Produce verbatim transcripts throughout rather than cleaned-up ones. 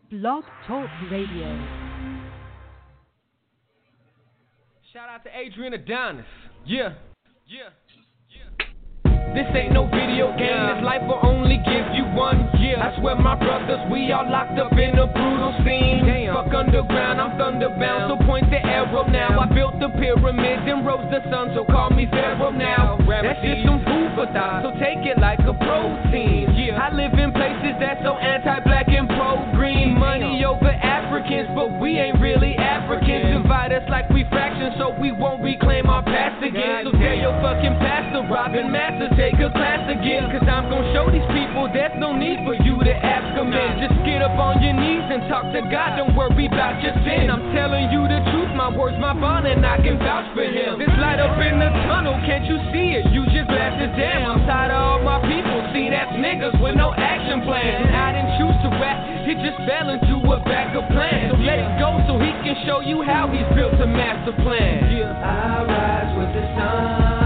Blog Talk Radio. Shout out to Adrian Adonis. Yeah. Yeah. This ain't no video game, this life will only give you one year. I swear my brothers, we all locked up in a brutal scene. Damn. Fuck underground, I'm thunderbound, so point the arrow now. I built the pyramids and rose the sun, so call me Pharaoh now. That's just some food for thought, so take it like a protein. Yeah. I live in places that's so anti-black and pro-green. Money over Africans, but we ain't really Africans. Divide us like we fractions, so we won't reclaim our past again. So tell your fucking pastor, Robin Masters, take a class again, cause I'm gon' show these people there's no need for you to ask them in. Just get up on your knees and talk to God, don't worry about your sin. I'm telling you the truth, my words, my bond, and I can vouch for him. This light up in the tunnel, can't you see it? Use your glasses, damn, I'm tired of all my people. See, that's niggas with no action plan. And I didn't choose to rap, it just fell into a backup plan. So let it go so he can show you how he's built a master plan. Yeah. I rise with the sun.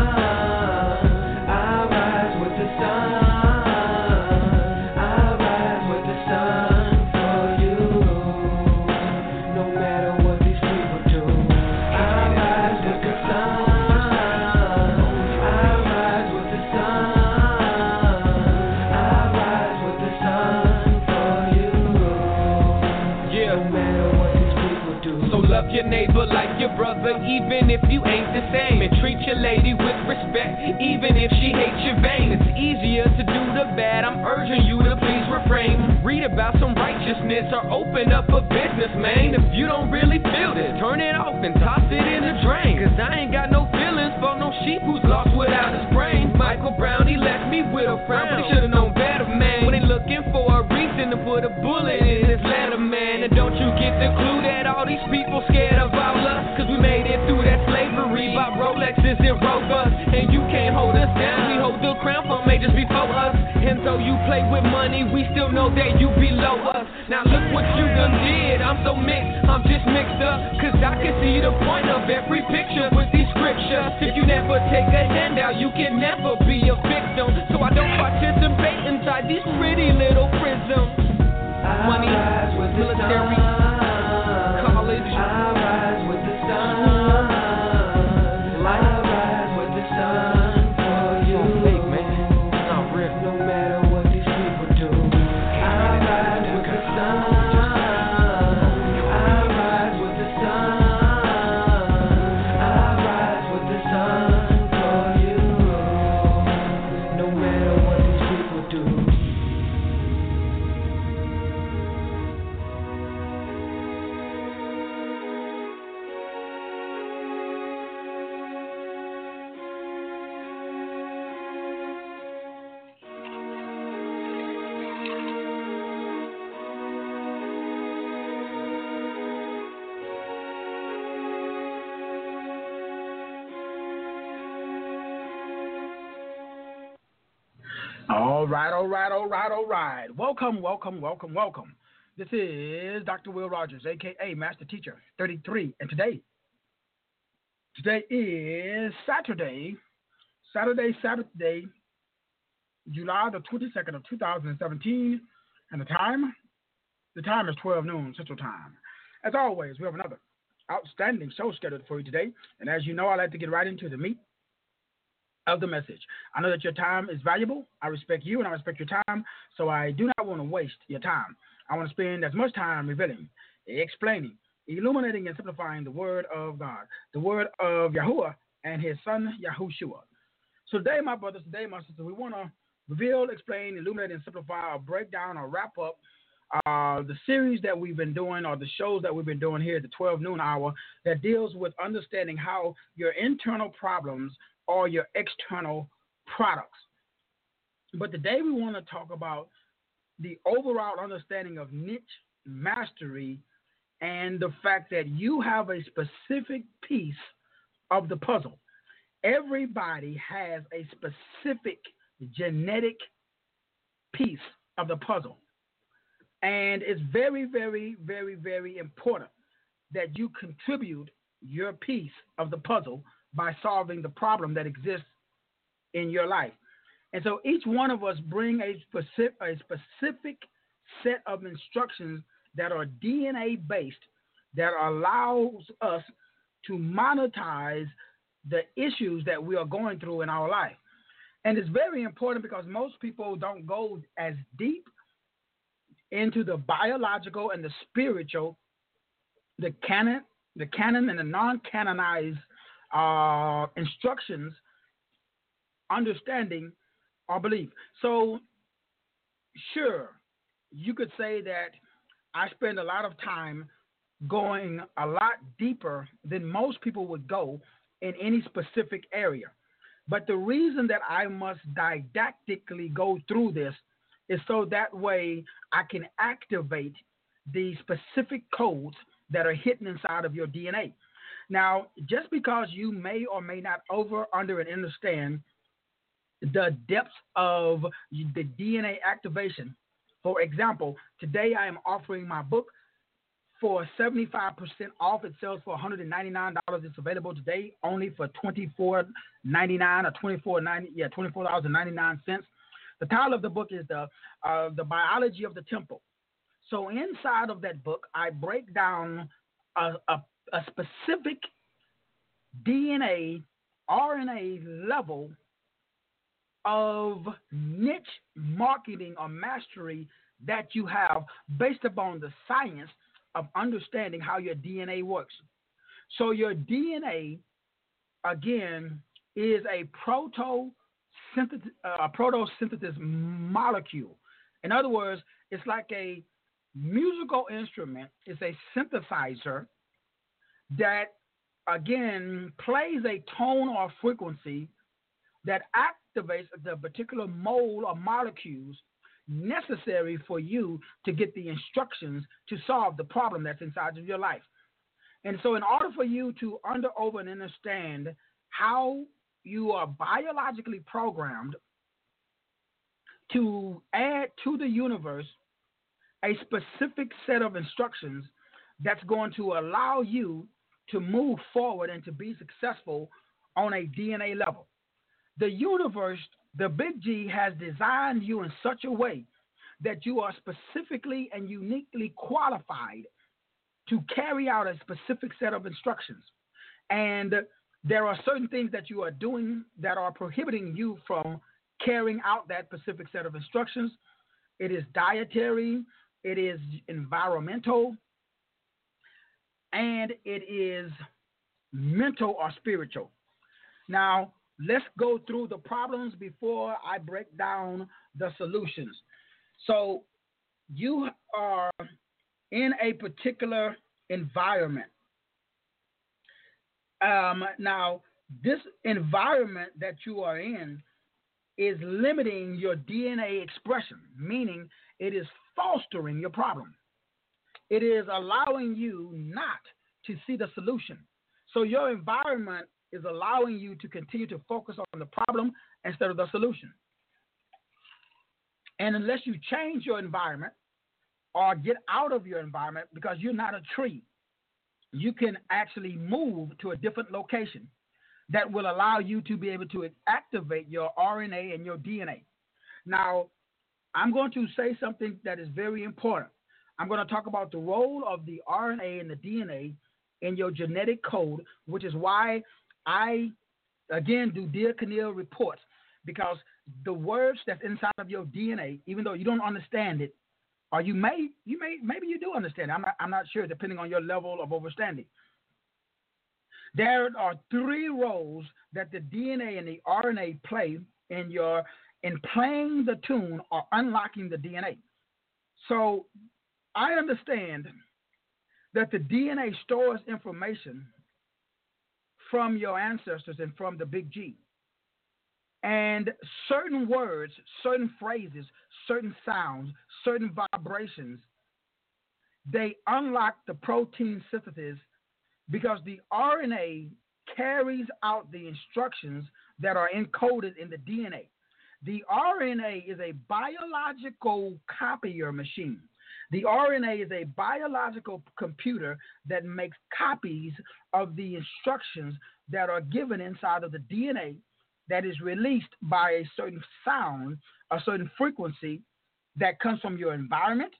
Your neighbor like your brother, even if you ain't the same. And treat your lady with respect, even if she hates your vein. It's easier to do the bad, I'm urging you to please refrain. Read about some righteousness or open up a business, man. If you don't really feel this, turn it off and toss it in the drain. Cause I ain't got no feelings for no sheep who's lost without his brain. Michael Brown, he left me with a frown, but he should've known better, man. When they looking for a reason to put a bullet in his letter, man. And don't you get the clue that all these people scared of all us? Cause we made it through that slavery, bought Rolexes and Rovers. And you can't hold us down, we hold the crown for majors before us. And though you play with money, we still know that you below us. Now look what you done did, I'm so mixed, I'm just mixed up. Cause I can see the point of every picture with these scriptures. If you never take a handout, you can never be a victim. So I don't participate inside these pretty little prisms. Money, military, college, I rise with the sun. life. I rise with the sun for you. Fake, man. It's not real. No matter what these people do, I rise with the sun. I rise with the sun. I rise with the sun for you. No matter what these people do. All right, all right, all right, all right. Welcome, welcome, welcome, welcome. This is Doctor Will Rogers, a k a. Master Teacher thirty-three. And today, today is Saturday, Saturday, Saturday, July the twenty-second of two thousand seventeen. And the time, the time is twelve noon Central Time. As always, we have another outstanding show scheduled for you today. And as you know, I like to get right into the meat of the message. I know that your time is valuable. I respect you and I respect your time, so I do not want to waste your time. I want to spend as much time revealing, explaining, illuminating, and simplifying the word of God, the word of Yahuwah and his son Yahushua. So today, my brothers, today, my sisters, we want to reveal, explain, illuminate, and simplify, or break down, or wrap up uh, the series that we've been doing, or the shows that we've been doing here at the twelve noon hour, that deals with understanding how your internal problems or your external products. But today we want to talk about the overall understanding of niche mastery and the fact that you have a specific piece of the puzzle. Everybody has a specific genetic piece of the puzzle. And it's very, very, very, very important that you contribute your piece of the puzzle by solving the problem that exists in your life. And so each one of us bring a specific, a specific set of instructions that are D N A based that allows us to monetize the issues that we are going through in our life. And it's very important because most people don't go as deep into the biological and the spiritual, the canon, the canon and the non-canonized uh, instructions, understanding, or belief. So, sure, you could say that I spend a lot of time going a lot deeper than most people would go in any specific area. But the reason that I must didactically go through this is so that way I can activate the specific codes that are hidden inside of your D N A. Now, just because you may or may not over, under, and understand the depths of the D N A activation, for example, today I am offering my book for seventy-five percent off. It sells for one hundred ninety-nine dollars. It's available today only for twenty-four ninety-nine or twenty-four ninety. Yeah, twenty-four dollars and ninety-nine cents. The title of the book is the uh, the Biology of the Temple. So inside of that book, I break down a, a, a specific D N A, R N A level of niche marketing or mastery that you have based upon the science of understanding how your D N A works. So your D N A, again, is a proto uh, photosynthesis molecule. In other words, it's like a musical instrument. It's a synthesizer that, again, plays a tone or frequency that activates the particular mole or molecules necessary for you to get the instructions to solve the problem that's inside of your life. And so in order for you to under, over, and understand how you are biologically programmed to add to the universe a specific set of instructions that's going to allow you to move forward and to be successful on a D N A level. The universe, the Big G, has designed you in such a way that you are specifically and uniquely qualified to carry out a specific set of instructions. And there are certain things that you are doing that are prohibiting you from carrying out that specific set of instructions. It is dietary, it is environmental, and it is mental or spiritual. Now, let's go through the problems before I break down the solutions. So you are in a particular environment. Um, now, this environment that you are in is limiting your D N A expression, meaning it is fostering your problem. It is allowing you not to see the solution. So your environment is allowing you to continue to focus on the problem instead of the solution. And unless you change your environment or get out of your environment, because you're not a tree, you can actually move to a different location that will allow you to be able to activate your R N A and your D N A. Now, I'm going to say something that is very important. I'm going to talk about the role of the R N A and the D N A in your genetic code, which is why I, again, do Dear Keneal reports, because the words that's inside of your D N A, even though you don't understand it, or you may, you may, maybe you do understand it. I'm not, I'm not sure, depending on your level of understanding. There are three roles that the D N A and the R N A play in your in playing the tune or unlocking the D N A. So I understand that the D N A stores information from your ancestors and from the Big G. And certain words, certain phrases, certain sounds, certain vibrations, they unlock the protein synthesis because the R N A carries out the instructions that are encoded in the D N A. The R N A is a biological copier machine. The R N A is a biological computer that makes copies of the instructions that are given inside of the D N A that is released by a certain sound, a certain frequency that comes from your environment,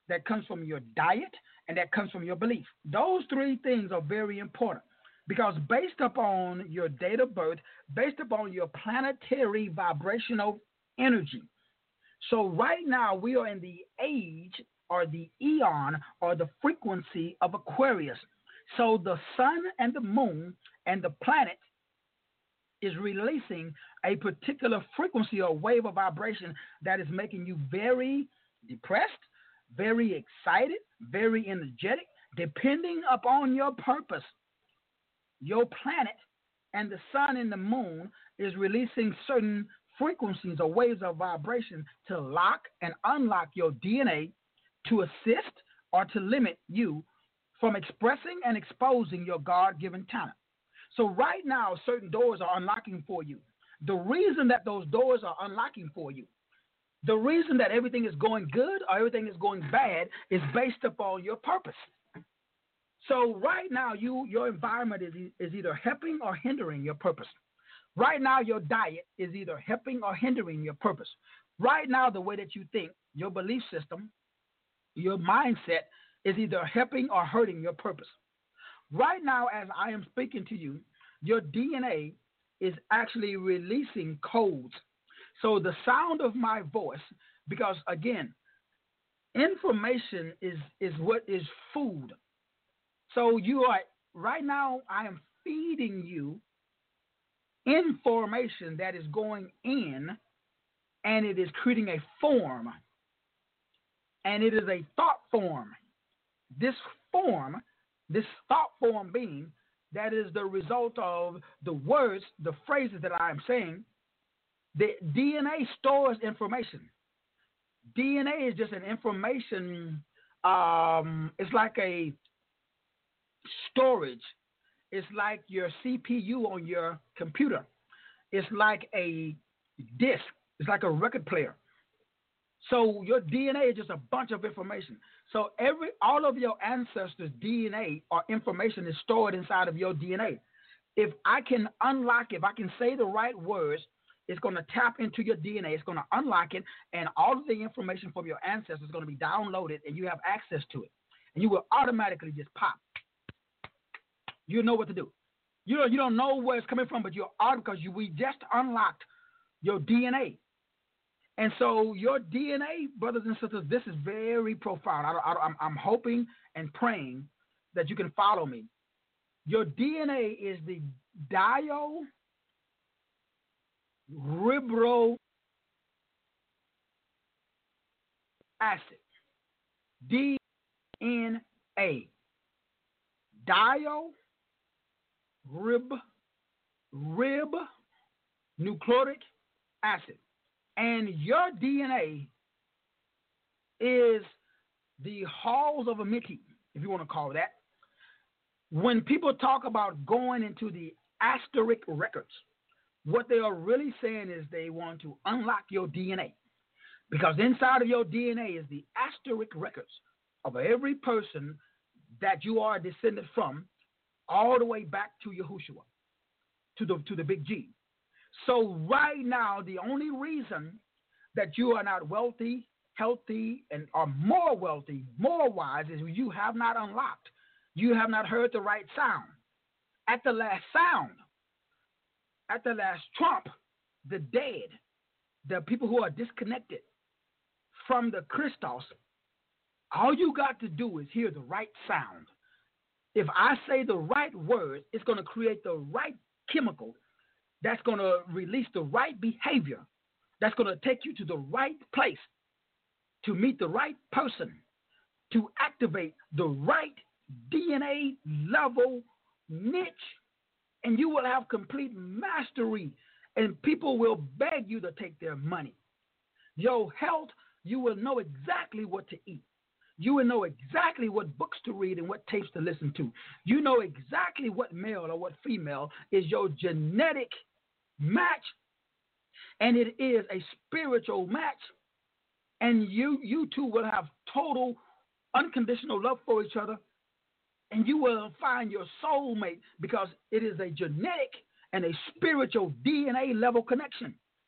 that comes from your diet, and that comes from your belief. Those three things are very important because based upon your date of birth, based upon your planetary vibrational energy. So right now we are in the age or the eon or the frequency of Aquarius. So the sun and the moon and the planet is releasing a particular frequency or wave of vibration that is making you very depressed, very excited, very energetic, depending upon your purpose. Your planet and the sun and the moon is releasing certain frequencies or waves of vibration to lock and unlock your D N A to assist or to limit you from expressing and exposing your God-given talent. So right now, certain doors are unlocking for you. The reason that those doors are unlocking for you, the reason that everything is going good or everything is going bad is based upon your purpose. So right now, you your environment is, is either helping or hindering your purpose. Right now, your diet is either helping or hindering your purpose. Right now, the way that you think, your belief system, your mindset is either helping or hurting your purpose. Right now, as I am speaking to you, your D N A is actually releasing codes. So the sound of my voice, because again, information is, is what is food. So you are, right now, I am feeding you information that is going in, and it is creating a form, and it is a thought form. This form, this thought form being, that is the result of the words, the phrases that I am saying. The D N A stores information. D N A is just an information, um, it's like a storage. It's like your C P U on your computer. It's like a disk. It's like a record player. So your D N A is just a bunch of information. So every all of your ancestors' D N A or information is stored inside of your D N A. If I can unlock, if I can say the right words, it's going to tap into your D N A. It's going to unlock it, and all of the information from your ancestors is going to be downloaded, and you have access to it. And you will automatically just pop. You know what to do. You don't, you don't know where it's coming from, but you're out because you, we just unlocked your D N A. And so your D N A, brothers and sisters, this is very profound. I, I, I'm, I'm hoping and praying that you can follow me. Your D N A is the dioribro acid. D N A. Dio rib rib nucleic acid. And your D N A is the halls of Amiti, if you want to call it that. When people talk about going into the asterisk records, what they are really saying is they want to unlock your D N A. Because inside of your D N A is the asterisk records of every person that you are descended from, all the way back to Yahushua, to the, to the big G. So right now, the only reason that you are not wealthy, healthy, and are more wealthy, more wise, is you have not unlocked. You have not heard the right sound. At the last sound, at the last trump, the dead, the people who are disconnected from the Christos, all you got to do is hear the right sound. If I say the right word, it's going to create the right chemical that's going to release the right behavior, that's going to take you to the right place, to meet the right person, to activate the right D N A level niche, and you will have complete mastery, and people will beg you to take their money. Your health, you will know exactly what to eat. You will know exactly what books to read and what tapes to listen to. You know exactly what male or what female is your genetic match, and it is a spiritual match. And you, you two will have total unconditional love for each other, and you will find your soulmate because it is a genetic and a spiritual D N A level connection.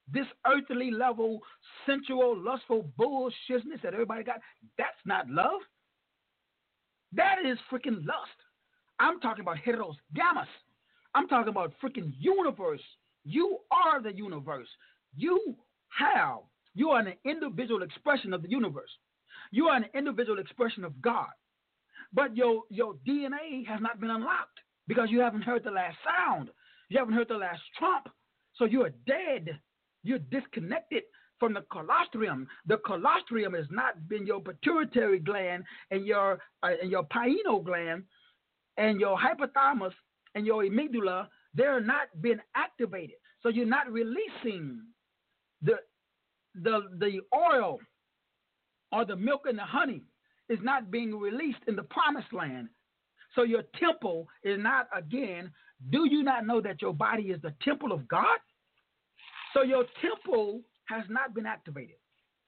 this earthly level, sensual, lustful bullshitness that everybody got, that's not love. That is freaking lust. I'm talking about heteros gammas. I'm talking about freaking universe. You are the universe. You have, you are an individual expression of the universe. You are an individual expression of God. But your, your D N A has not been unlocked because you haven't heard the last sound. You haven't heard the last trump. So you are dead. You're disconnected from the colostrum. The colostrum has not been your pituitary gland and your uh, and your pineal gland and your hypothalamus and your amygdala. They're not been activated. So you're not releasing the the the oil or the milk and the honey is not being released in the promised land. So your temple is not, again, do you not know that your body is the temple of God? So your temple has not been activated.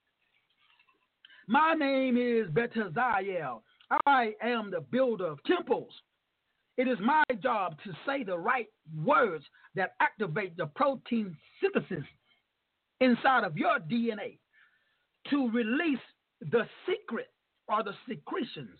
My name is Betaziel. I am the builder of temples. It is my job to say the right words that activate the protein synthesis inside of your D N A to release the secret or the secretions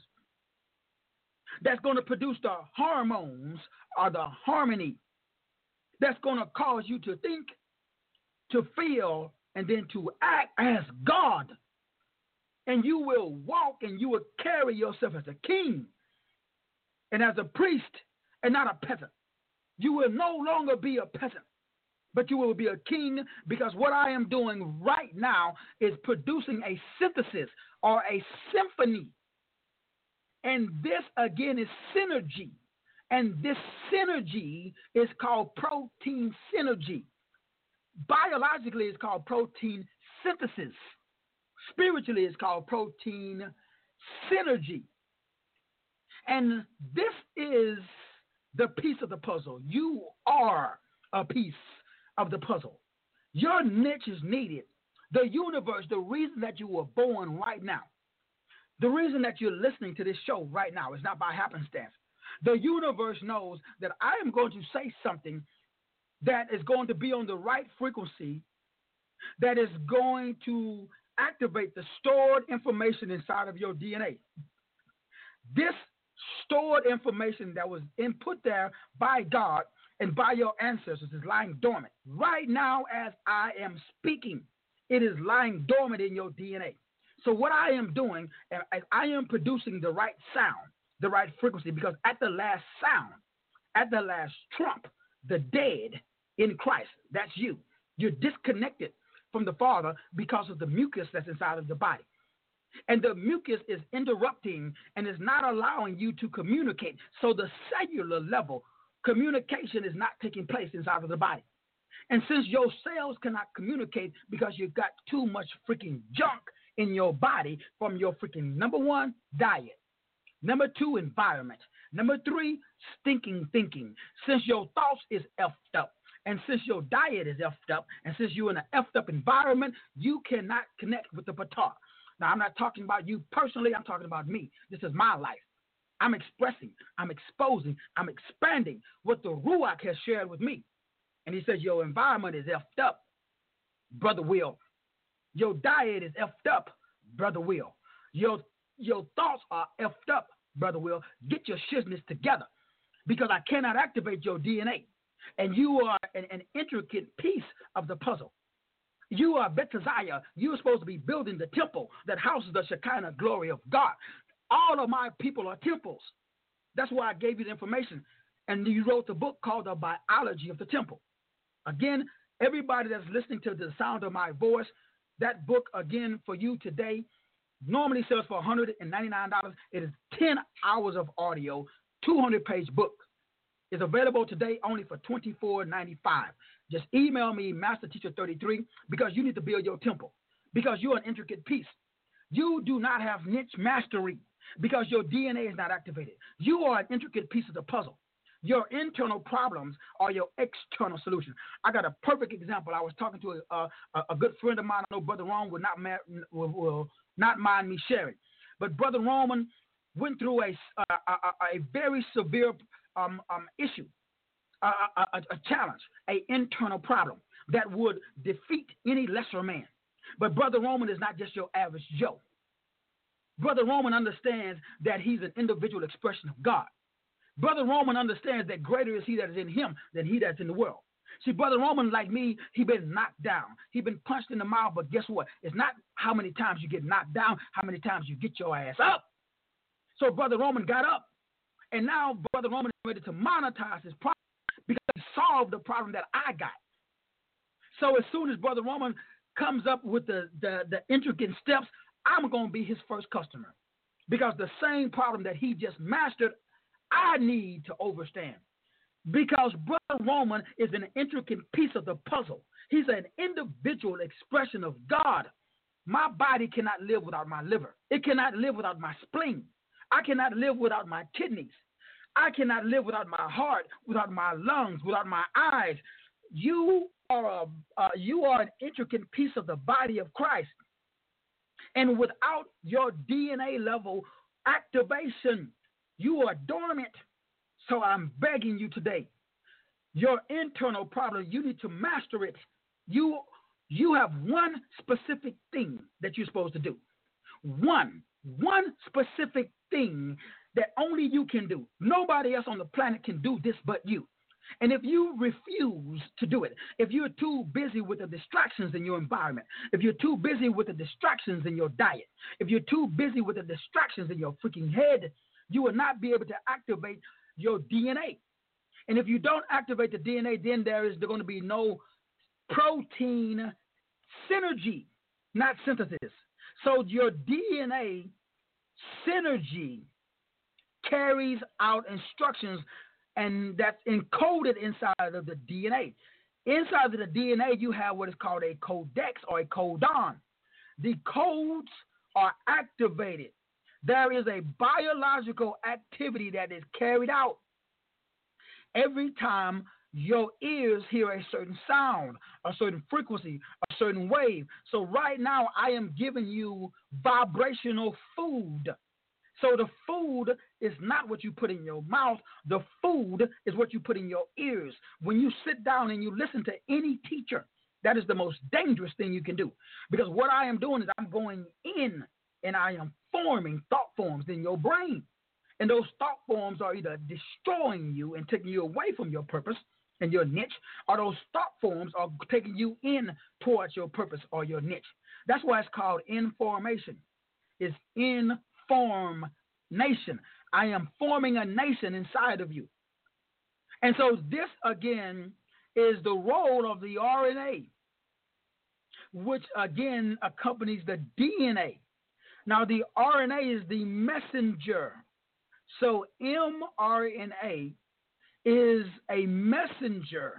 that's going to produce the hormones or the harmony that's going to cause you to think, to feel, and then to act as God. And you will walk and you will carry yourself as a king and as a priest and not a peasant. You will no longer be a peasant, but you will be a king, because what I am doing right now is producing a synthesis or a symphony. And this, again, is synergy. And this synergy is called protein synergy. Biologically, it's called protein synthesis. Spiritually, it's called protein synergy. And this is the piece of the puzzle. You are a piece of the puzzle. Your niche is needed. The universe, the reason that you were born right now, the reason that you're listening to this show right now is not by happenstance. The universe knows that I am going to say something that is going to be on the right frequency, that is going to activate the stored information inside of your D N A. This stored information that was input there by God and by your ancestors is lying dormant. Right now, as I am speaking, it is lying dormant in your D N A. So what I am doing, I am producing the right sound, the right frequency, because at the last sound, at the last trump, the dead in Christ, that's you. You're disconnected from the Father because of the mucus that's inside of the body. And the mucus is interrupting and is not allowing you to communicate. So the cellular level, communication is not taking place inside of the body. And since your cells cannot communicate because you've got too much freaking junk in your body from your freaking, number one, diet. Number two, environment. Number three, stinking thinking. Since your thoughts is effed up, and since your diet is effed up, and since you're in an effed up environment, you cannot connect with the Patah. Now, I'm not talking about you personally. I'm talking about me. This is my life. I'm expressing, I'm exposing, I'm expanding what the Ruach has shared with me. And he says, your environment is effed up, Brother Will. Your diet is effed up, Brother Will. Your, your thoughts are effed up, Brother Will. Get your shizness together, because I cannot activate your D N A. And you are an, an intricate piece of the puzzle. You are Betaziah. You're supposed to be building the temple that houses the Shekinah glory of God. All of my people are temples. That's why I gave you the information. And you wrote the book called The Biology of the Temple. Again, everybody that's listening to the sound of my voice, that book, again, for you today, normally sells for one hundred ninety-nine dollars. It is ten hours of audio, two hundred page book. It's available today only for twenty-four ninety-five. Just email me, Master Teacher thirty-three, because you need to build your temple, because you're an intricate piece. You do not have niche mastery because your D N A is not activated. You are an intricate piece of the puzzle. Your internal problems are your external solution. I got a perfect example. I was talking to a, a, a good friend of mine. I know Brother Roman will not, will, will not mind me sharing. But Brother Roman went through a, a, a, a very severe um, um, issue, a, a, a challenge, an internal problem. that would defeat any lesser man. But Brother Roman is not just your average Joe. Brother Roman understands that he's an individual expression of God. Brother Roman understands that greater is he that is in him than he that's in the world. See, Brother Roman, like me, he been knocked down. He been punched in the mouth, but guess what? It's not how many times you get knocked down, how many times you get your ass up. So Brother Roman got up, and now Brother Roman is ready to monetize his problem because he solved the problem that I got. So as soon as Brother Roman comes up with the, the, the intricate steps, I'm going to be his first customer because the same problem that he just mastered, I need to understand. Because Brother Roman is an intricate piece of the puzzle. He's an individual expression of God. My body cannot live without my liver. It cannot live without my spleen. I cannot live without my kidneys. I cannot live without my heart, without my lungs, without my eyes. You are a, uh, you are an intricate piece of the body of Christ. And without your D N A level activation, you are dormant. So I'm begging you today, your internal problem, you need to master it. You, you have one specific thing that you're supposed to do. One, one specific thing that only you can do. Nobody else on the planet can do this but you. And if you refuse to do it, if you're too busy with the distractions in your environment, if you're too busy with the distractions in your diet, if you're too busy with the distractions in your freaking head, you will not be able to activate your D N A. And if you don't activate the D N A, then there is going to be no protein synergy, not synthesis. So your D N A synergy carries out instructions, and that's encoded inside of the D N A. Inside of the D N A, you have what is called a codex or a codon. The codes are activated. There is a biological activity that is carried out every time your ears hear a certain sound, a certain frequency, a certain wave. So right now, I am giving you vibrational food. So the food is not what you put in your mouth. The food is what you put in your ears. When you sit down and you listen to any teacher, that is the most dangerous thing you can do. Because what I am doing is I'm going in and I am forming thought forms in your brain. And those thought forms are either destroying you and taking you away from your purpose and your niche, or those thought forms are taking you in towards your purpose or your niche. That's why it's called information. It's information. I am forming a nation inside of you. And so this, again, is the role of the R N A, which, again, accompanies the D N A. Now, the R N A is the messenger. So mRNA is a messenger,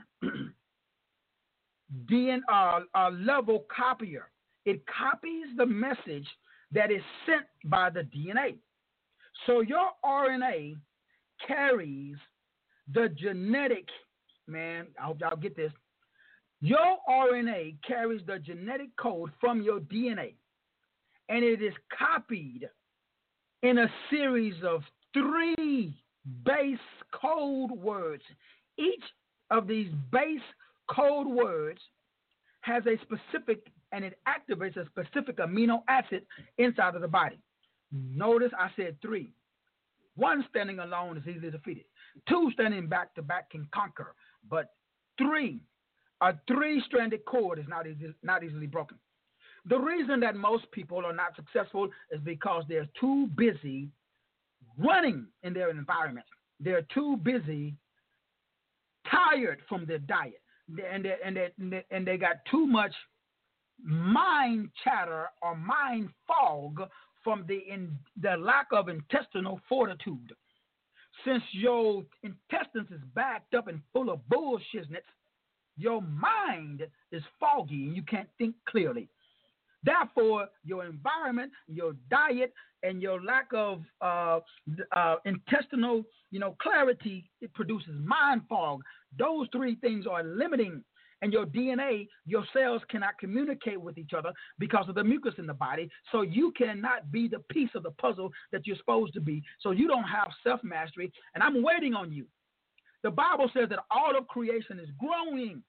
D N A uh, level copier. It copies the message that is sent by the D N A. So your R N A carries the genetic, man, I hope y'all get this. Your R N A carries the genetic code from your D N A. And it is copied in a series of three base code words. Each of these base code words has a specific, and it activates a specific amino acid inside of the body. Notice I said three. One standing alone is easily defeated. Two standing back to back can conquer. But three, a three-stranded cord is not, easy, not easily broken. The reason that most people are not successful is because they're too busy running in their environment. They're too busy, tired from their diet, and they, and they, and they got too much mind chatter or mind fog from the in, the lack of intestinal fortitude. Since your intestines is backed up and full of bullshitness, your mind is foggy and you can't think clearly. Therefore, your environment, your diet, and your lack of uh, uh, intestinal, you know, clarity, it produces mind fog. Those three things are limiting. And your D N A, your cells cannot communicate with each other because of the mucus in the body. So you cannot be the piece of the puzzle that you're supposed to be. So you don't have self-mastery. And I'm waiting on you. The Bible says that all of creation is groaning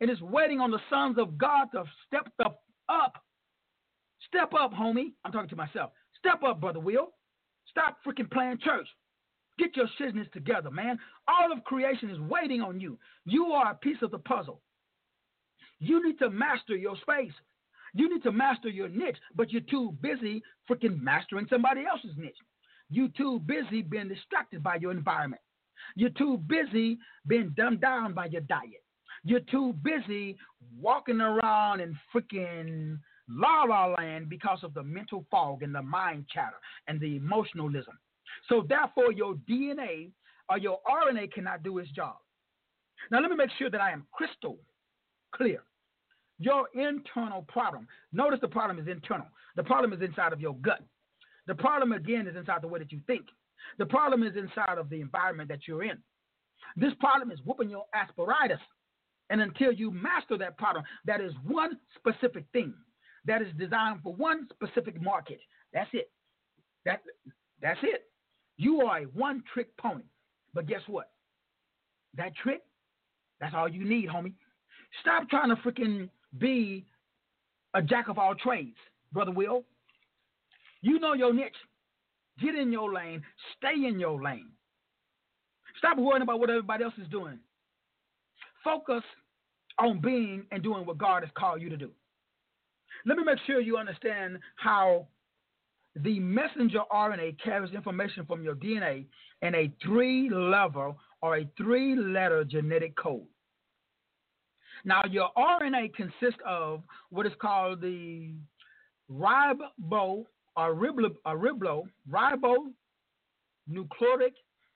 and it's waiting on the sons of God to step the up. Step up, homie. I'm talking to myself. Step up, Brother Will. Stop freaking playing church. Get your shizness together, man. All of creation is waiting on you. You are a piece of the puzzle. You need to master your space. You need to master your niche, but you're too busy freaking mastering somebody else's niche. You're too busy being distracted by your environment. You're too busy being dumbed down by your diet. You're too busy walking around in freaking la la land because of the mental fog and the mind chatter and the emotionalism. So therefore, your D N A or your R N A cannot do its job. Now, let me make sure that I am crystal clear. Your internal problem, notice the problem is internal. The problem is inside of your gut. The problem, again, is inside the way that you think. The problem is inside of the environment that you're in. This problem is whooping your aspiratus. And until you master that problem, that is one specific thing that is designed for one specific market. That's it. That, that's it. You are a one-trick pony. But guess what? That trick, that's all you need, homie. Stop trying to freaking be a jack of all trades, Brother Will. You know your niche. Get in your lane. Stay in your lane. Stop worrying about what everybody else is doing. Focus on being and doing what God has called you to do. Let me make sure you understand how the messenger R N A carries information from your D N A in a three-level or a three-letter genetic code. Now, your R N A consists of what is called the ribo or riblo, or riblo, ribonucleic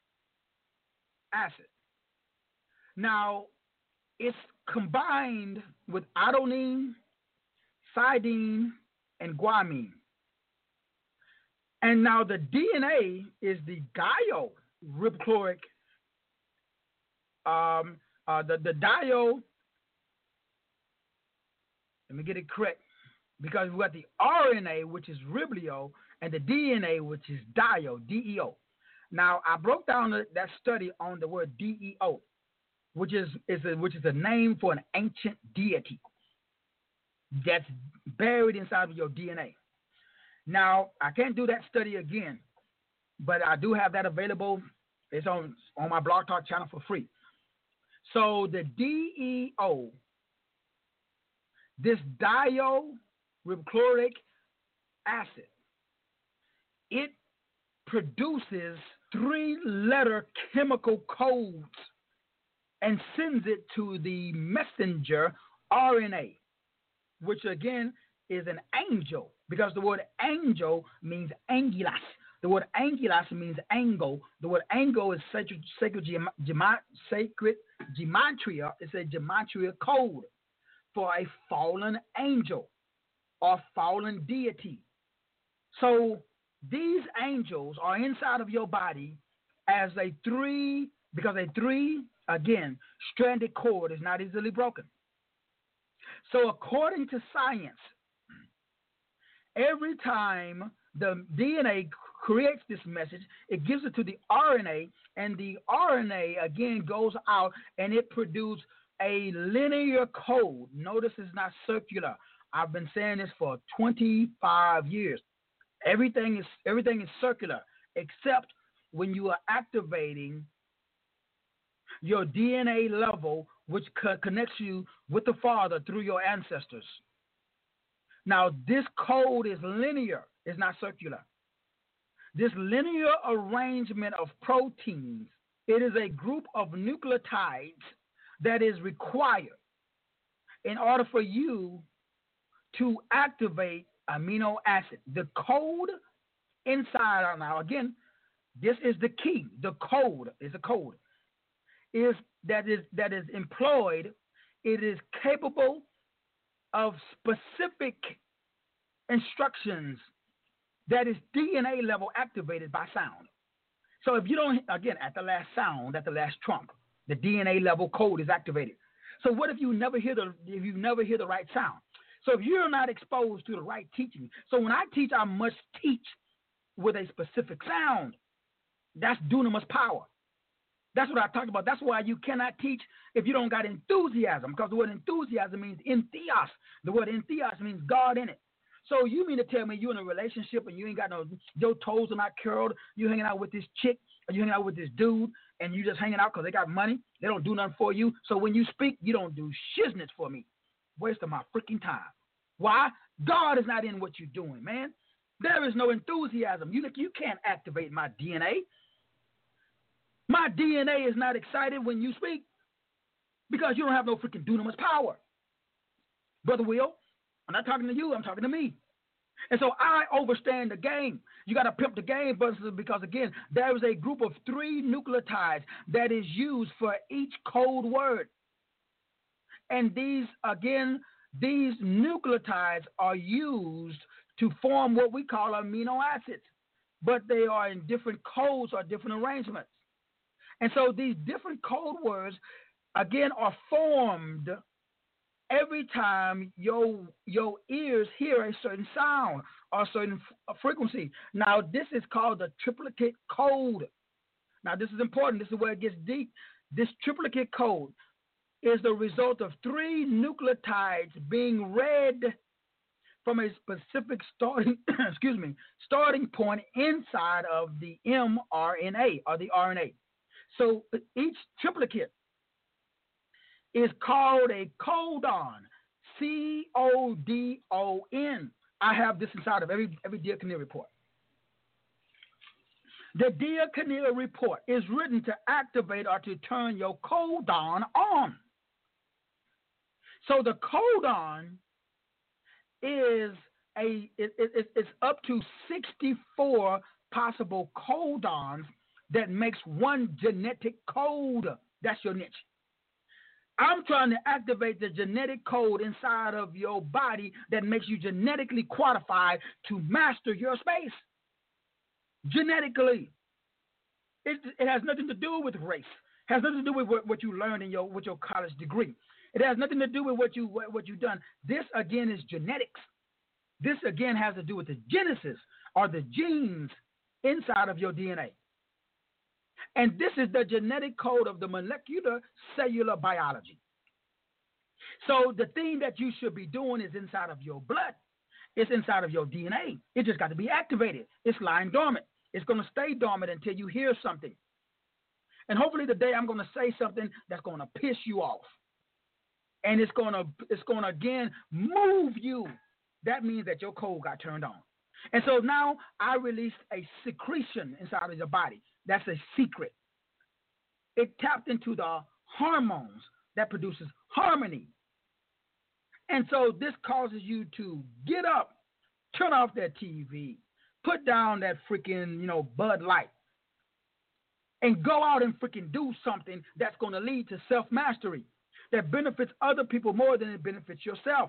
acid. Now, it's combined with adenine, thymine, and guanine. And now the D N A is the dioribonucleic, um, uh, the, the dio, let me get it correct, because we got the R N A, which is riblo, and the D N A, which is dio, D E O. Now, I broke down the, that study on the word D E O, which is, is a, which is a name for an ancient deity that's buried inside of your D N A. Now, I can't do that study again, but I do have that available. It's on, on my Blog Talk channel for free. So the D E O, this dioribonucleic acid, it produces three-letter chemical codes and sends it to the messenger R N A, which again is an angel, because the word angel means angulas. The word angulas means angle. The word angle is sacred, sacred, gema, sacred gematria. It's a gematria code for a fallen angel or fallen deity. So these angels are inside of your body as a three, because a three, again, stranded cord is not easily broken. So according to science, every time the D N A creates this message, it gives it to the R N A, and the R N A again goes out and it produces a linear code. Notice it's not circular. I've been saying this for twenty-five years. Everything is everything is circular except when you are activating your D N A level, which co- connects you with the Father through your ancestors. Now, this code is linear. It's not circular. This linear arrangement of proteins, it is a group of nucleotides that is required in order for you to activate amino acid. The code inside, now again, this is the key. The code is a code. Is that is that is employed. It is capable of specific instructions that is D N A level activated by sound. So if you don't, again, at the last sound, at the last trump, the D N A level code is activated. So what if you never hear the if you never hear the right sound? So if you're not exposed to the right teaching, so when I teach, I must teach with a specific sound. That's dunamis power. That's what I talked about. That's why you cannot teach if you don't got enthusiasm, because the word enthusiasm means entheos. The word entheos means God in it. So you mean to tell me you're in a relationship and you ain't got no, your toes are not curled, you hanging out with this chick, or you hanging out with this dude, and you just hanging out because they got money, they don't do nothing for you. So when you speak, you don't do shiznits for me. Waste of my freaking time. Why? God is not in what you're doing, man. There is no enthusiasm. You, you can't activate my D N A. My D N A is not excited when you speak because you don't have no freaking dunamis power. Brother Will, I'm not talking to you. I'm talking to me. And so I overstand the game. You got to pimp the game, because, again, there is a group of three nucleotides that is used for each code word. And these, again, these nucleotides are used to form what we call amino acids, but they are in different codes or different arrangements. And so these different code words, again, are formed every time your, your ears hear a certain sound or a certain f- frequency. Now, this is called the triplicate code. Now, this is important. This is where it gets deep. This triplicate code is the result of three nucleotides being read from a specific starting, excuse me, starting point inside of the mRNA or the R N A. So each triplicate is called a codon, C O D O N. I have this inside of every, every Dear Canary report. The Dear Canary report is written to activate or to turn your codon on. So the codon is a it, it, it's up to sixty-four possible codons that makes one genetic code. That's your niche. I'm trying to activate the genetic code inside of your body that makes you genetically qualified to master your space. Genetically. It, it has nothing to do with race. It has nothing to do with what, what you learned in your with your college degree. It has nothing to do with what you what, what you've done. This again is genetics. This again has to do with the genesis or the genes inside of your D N A. And this is the genetic code of the molecular cellular biology. So the thing that you should be doing is inside of your blood. It's inside of your D N A. It just got to be activated. It's lying dormant. It's going to stay dormant until you hear something. And hopefully today I'm going to say something that's going to piss you off. And it's going to, it's going to again move you. That means that your code got turned on. And so now I released a secretion inside of your body. That's a secret. It tapped into the hormones that produces harmony. And so this causes you to get up, turn off that T V, put down that freaking, you know, Bud Light, and go out and freaking do something that's going to lead to self-mastery that benefits other people more than it benefits yourself.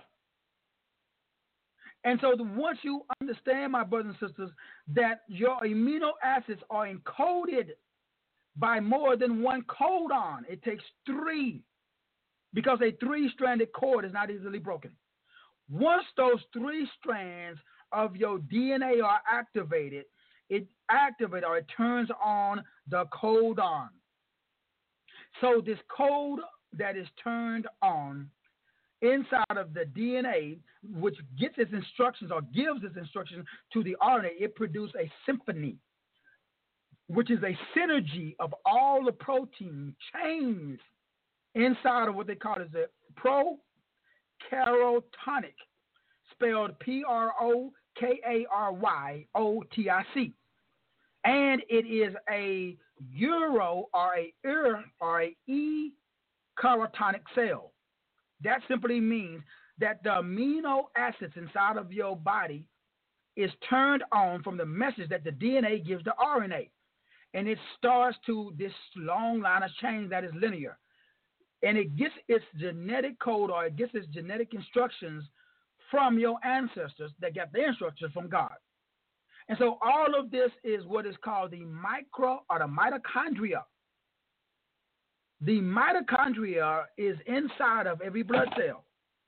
And so the, once you understand, my brothers and sisters, that your amino acids are encoded by more than one codon, it takes three, because a three-stranded cord is not easily broken. Once those three strands of your D N A are activated, it activates or it turns on the codon. So this code that is turned on inside of the D N A, which gets its instructions or gives its instructions to the R N A, it produces a symphony, which is a synergy of all the protein chains inside of what they call as a prokaryotic, spelled P R O K A R Y O T I C. And it is a euro or a er or a e carotonic cell. That simply means that the amino acids inside of your body is turned on from the message that the D N A gives the R N A. And it starts to this long line of chains that is linear. And it gets its genetic code or it gets its genetic instructions from your ancestors that got their instructions from God. And so all of this is what is called the micro or the mitochondria. The mitochondria is inside of every blood cell.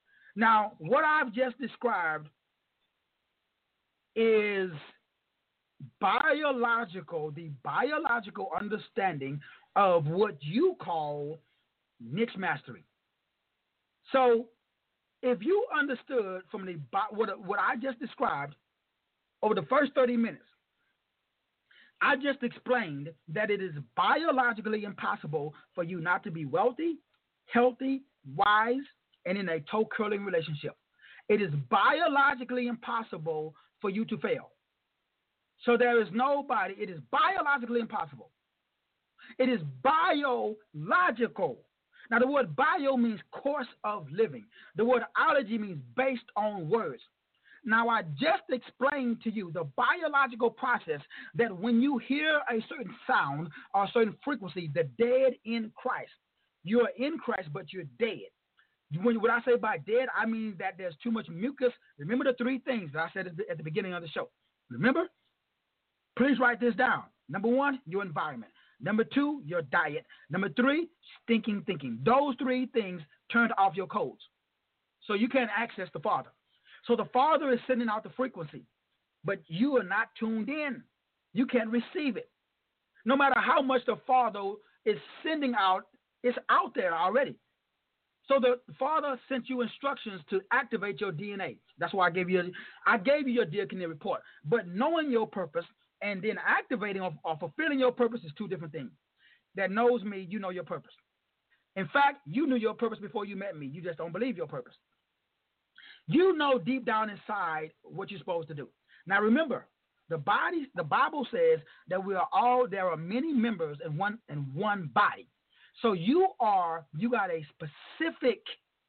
Now, what I've just described is biological, the biological understanding of what you call niche mastery. So if you understood from the what, what I just described over the first thirty minutes, I just explained that it is biologically impossible for you not to be wealthy, healthy, wise, and in a toe-curling relationship. It is biologically impossible for you to fail. So there is nobody, it is biologically impossible. It is biological. Now the word bio means course of living. The word ology means based on words. Now I just explained to you the biological process that when you hear a certain sound or a certain frequency, the dead in Christ. You are in Christ, but you're dead. When, when I say by dead, I mean that there's too much mucus. Remember the three things that I said at the, at the beginning of the show. Remember? Please write this down. Number one, your environment. Number two, your diet. Number three, stinking thinking. Those three things turned off your codes. So you can't access the Father. So the Father is sending out the frequency, but you are not tuned in. You can't receive it. No matter how much the Father is sending out, it's out there already. So the Father sent you instructions to activate your D N A. That's why I gave you, I gave you your D N A report. But knowing your purpose and then activating or, or fulfilling your purpose is two different things. That knows me, you know your purpose. In fact, you knew your purpose before you met me. You just don't believe your purpose. You know deep down inside what you're supposed to do. Now remember, the body, the Bible says that we are all, there are many members in one in one body. So you are, you got a specific,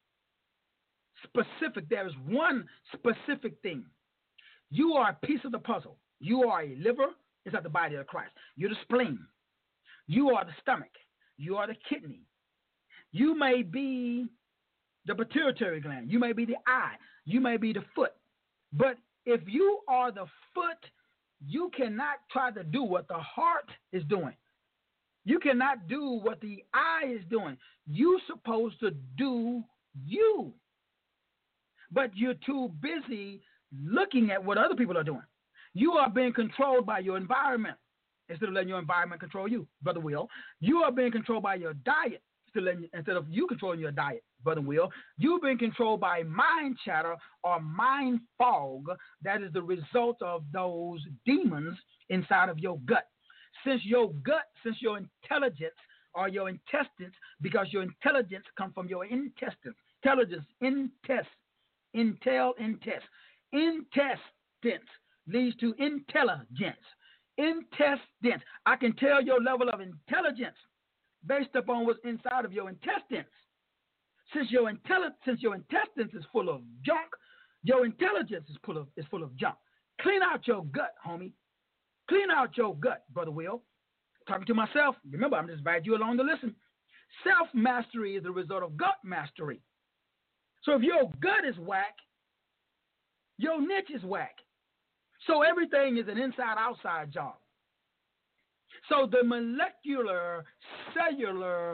specific, there is one specific thing. You are a piece of the puzzle. You are a liver, it's not the body of Christ. You're the spleen. You are the stomach. You are the kidney. You may be the pituitary gland. You may be the eye. You may be the foot. But if you are the foot, you cannot try to do what the heart is doing. You cannot do what the eye is doing. You're supposed to do you. But you're too busy looking at what other people are doing. You are being controlled by your environment instead of letting your environment control you, Brother Will. You are being controlled by your diet instead of you controlling your diet, Brother Will. You're being controlled by mind chatter or mind fog that is the result of those demons inside of your gut. Since your gut, since your intelligence or your intestines, because your intelligence comes from your intestines. Intelligence, intest, intel, intest. Intestines leads to intelligence. Intestines. I can tell your level of intelligence based upon what's inside of your intestines. Since your intelli- since your intestines is full of junk, your intelligence is full of is full of junk. Clean out your gut, homie. Clean out your gut, Brother Will. Talking to myself. Remember, I'm just inviting you along to listen. Self-mastery is the result of gut mastery. So if your gut is whack, your niche is whack. So everything is an inside-outside job. So the molecular, cellular,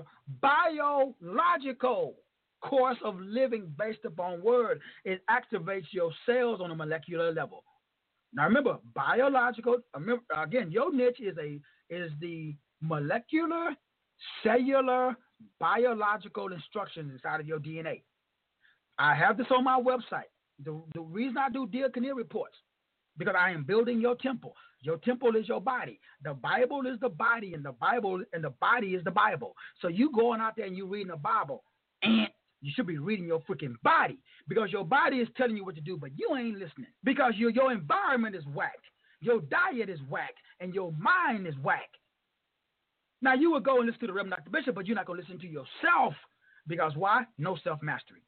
biological course of living based upon word, it activates your cells on a molecular level. Now remember, biological, remember, again, your niche is a is the molecular, cellular, biological instructions inside of your D N A. I have this on my website. The, the reason I do Diaconia reports, because I am building your temple. Your temple is your body. The Bible is the body, and the Bible and the body is the Bible. So you going out there and you reading the Bible, and you should be reading your freaking body, because your body is telling you what to do, but you ain't listening because your your environment is whack, your diet is whack, and your mind is whack. Now you would go and listen to the Reverend Doctor Bishop, but you're not going to listen to yourself because why? No self-mastery.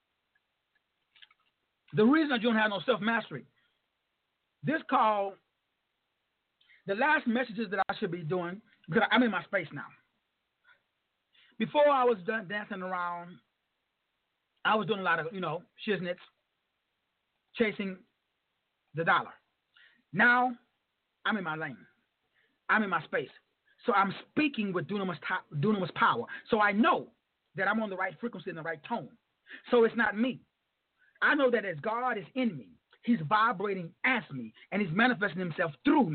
The reason that you don't have no self-mastery, this call, the last messages that I should be doing, because I'm in my space now. Before I was done dancing around, I was doing a lot of, you know, shiznits, chasing the dollar. Now, I'm in my lane. I'm in my space. So I'm speaking with dunamis, dunamis power. So I know that I'm on the right frequency and the right tone. So it's not me. I know that as God is in me, he's vibrating as me, and he's manifesting himself through me.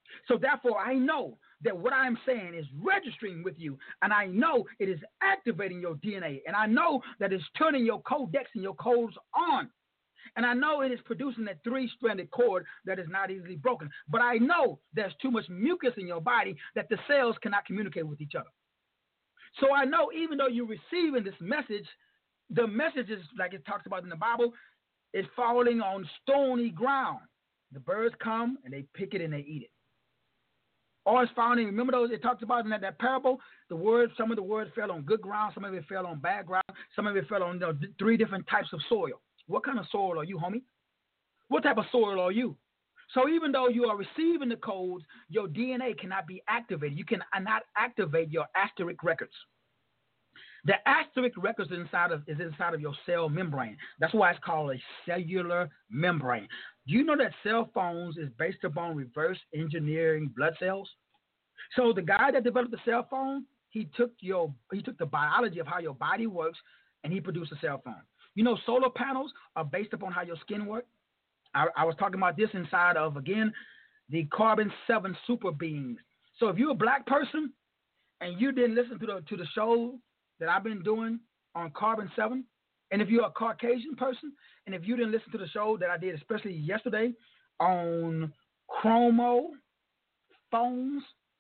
So therefore, I know that what I'm saying is registering with you, and I know it is activating your D N A, and I know that it's turning your codex and your codes on. And I know it is producing that three-stranded cord that is not easily broken. But I know there's too much mucus in your body that the cells cannot communicate with each other. So I know even though you're receiving this message, the message is, like it talks about in the Bible, is falling on stony ground. The birds come and they pick it and they eat it. Or it's falling, remember those it talks about in that, that parable? The words, some of the words fell on good ground, some of it fell on bad ground, some of it fell on you know, three different types of soil. What kind of soil are you, homie? What type of soil are you? So even though you are receiving the codes, your D N A cannot be activated. You cannot activate your asterisk records. The asterisk records inside of, is inside of your cell membrane. That's why it's called a cellular membrane. Do you know that cell phones is based upon reverse engineering blood cells? So the guy that developed the cell phone, he took your he took the biology of how your body works and he produced a cell phone. You know, solar panels are based upon how your skin works. I, I was talking about this inside of, again, the carbon seven super beings. So if you're a black person and you didn't listen to the to the show that I've been doing on carbon seven, and if you're a Caucasian person, and if you didn't listen to the show that I did, especially yesterday, on chromo phones,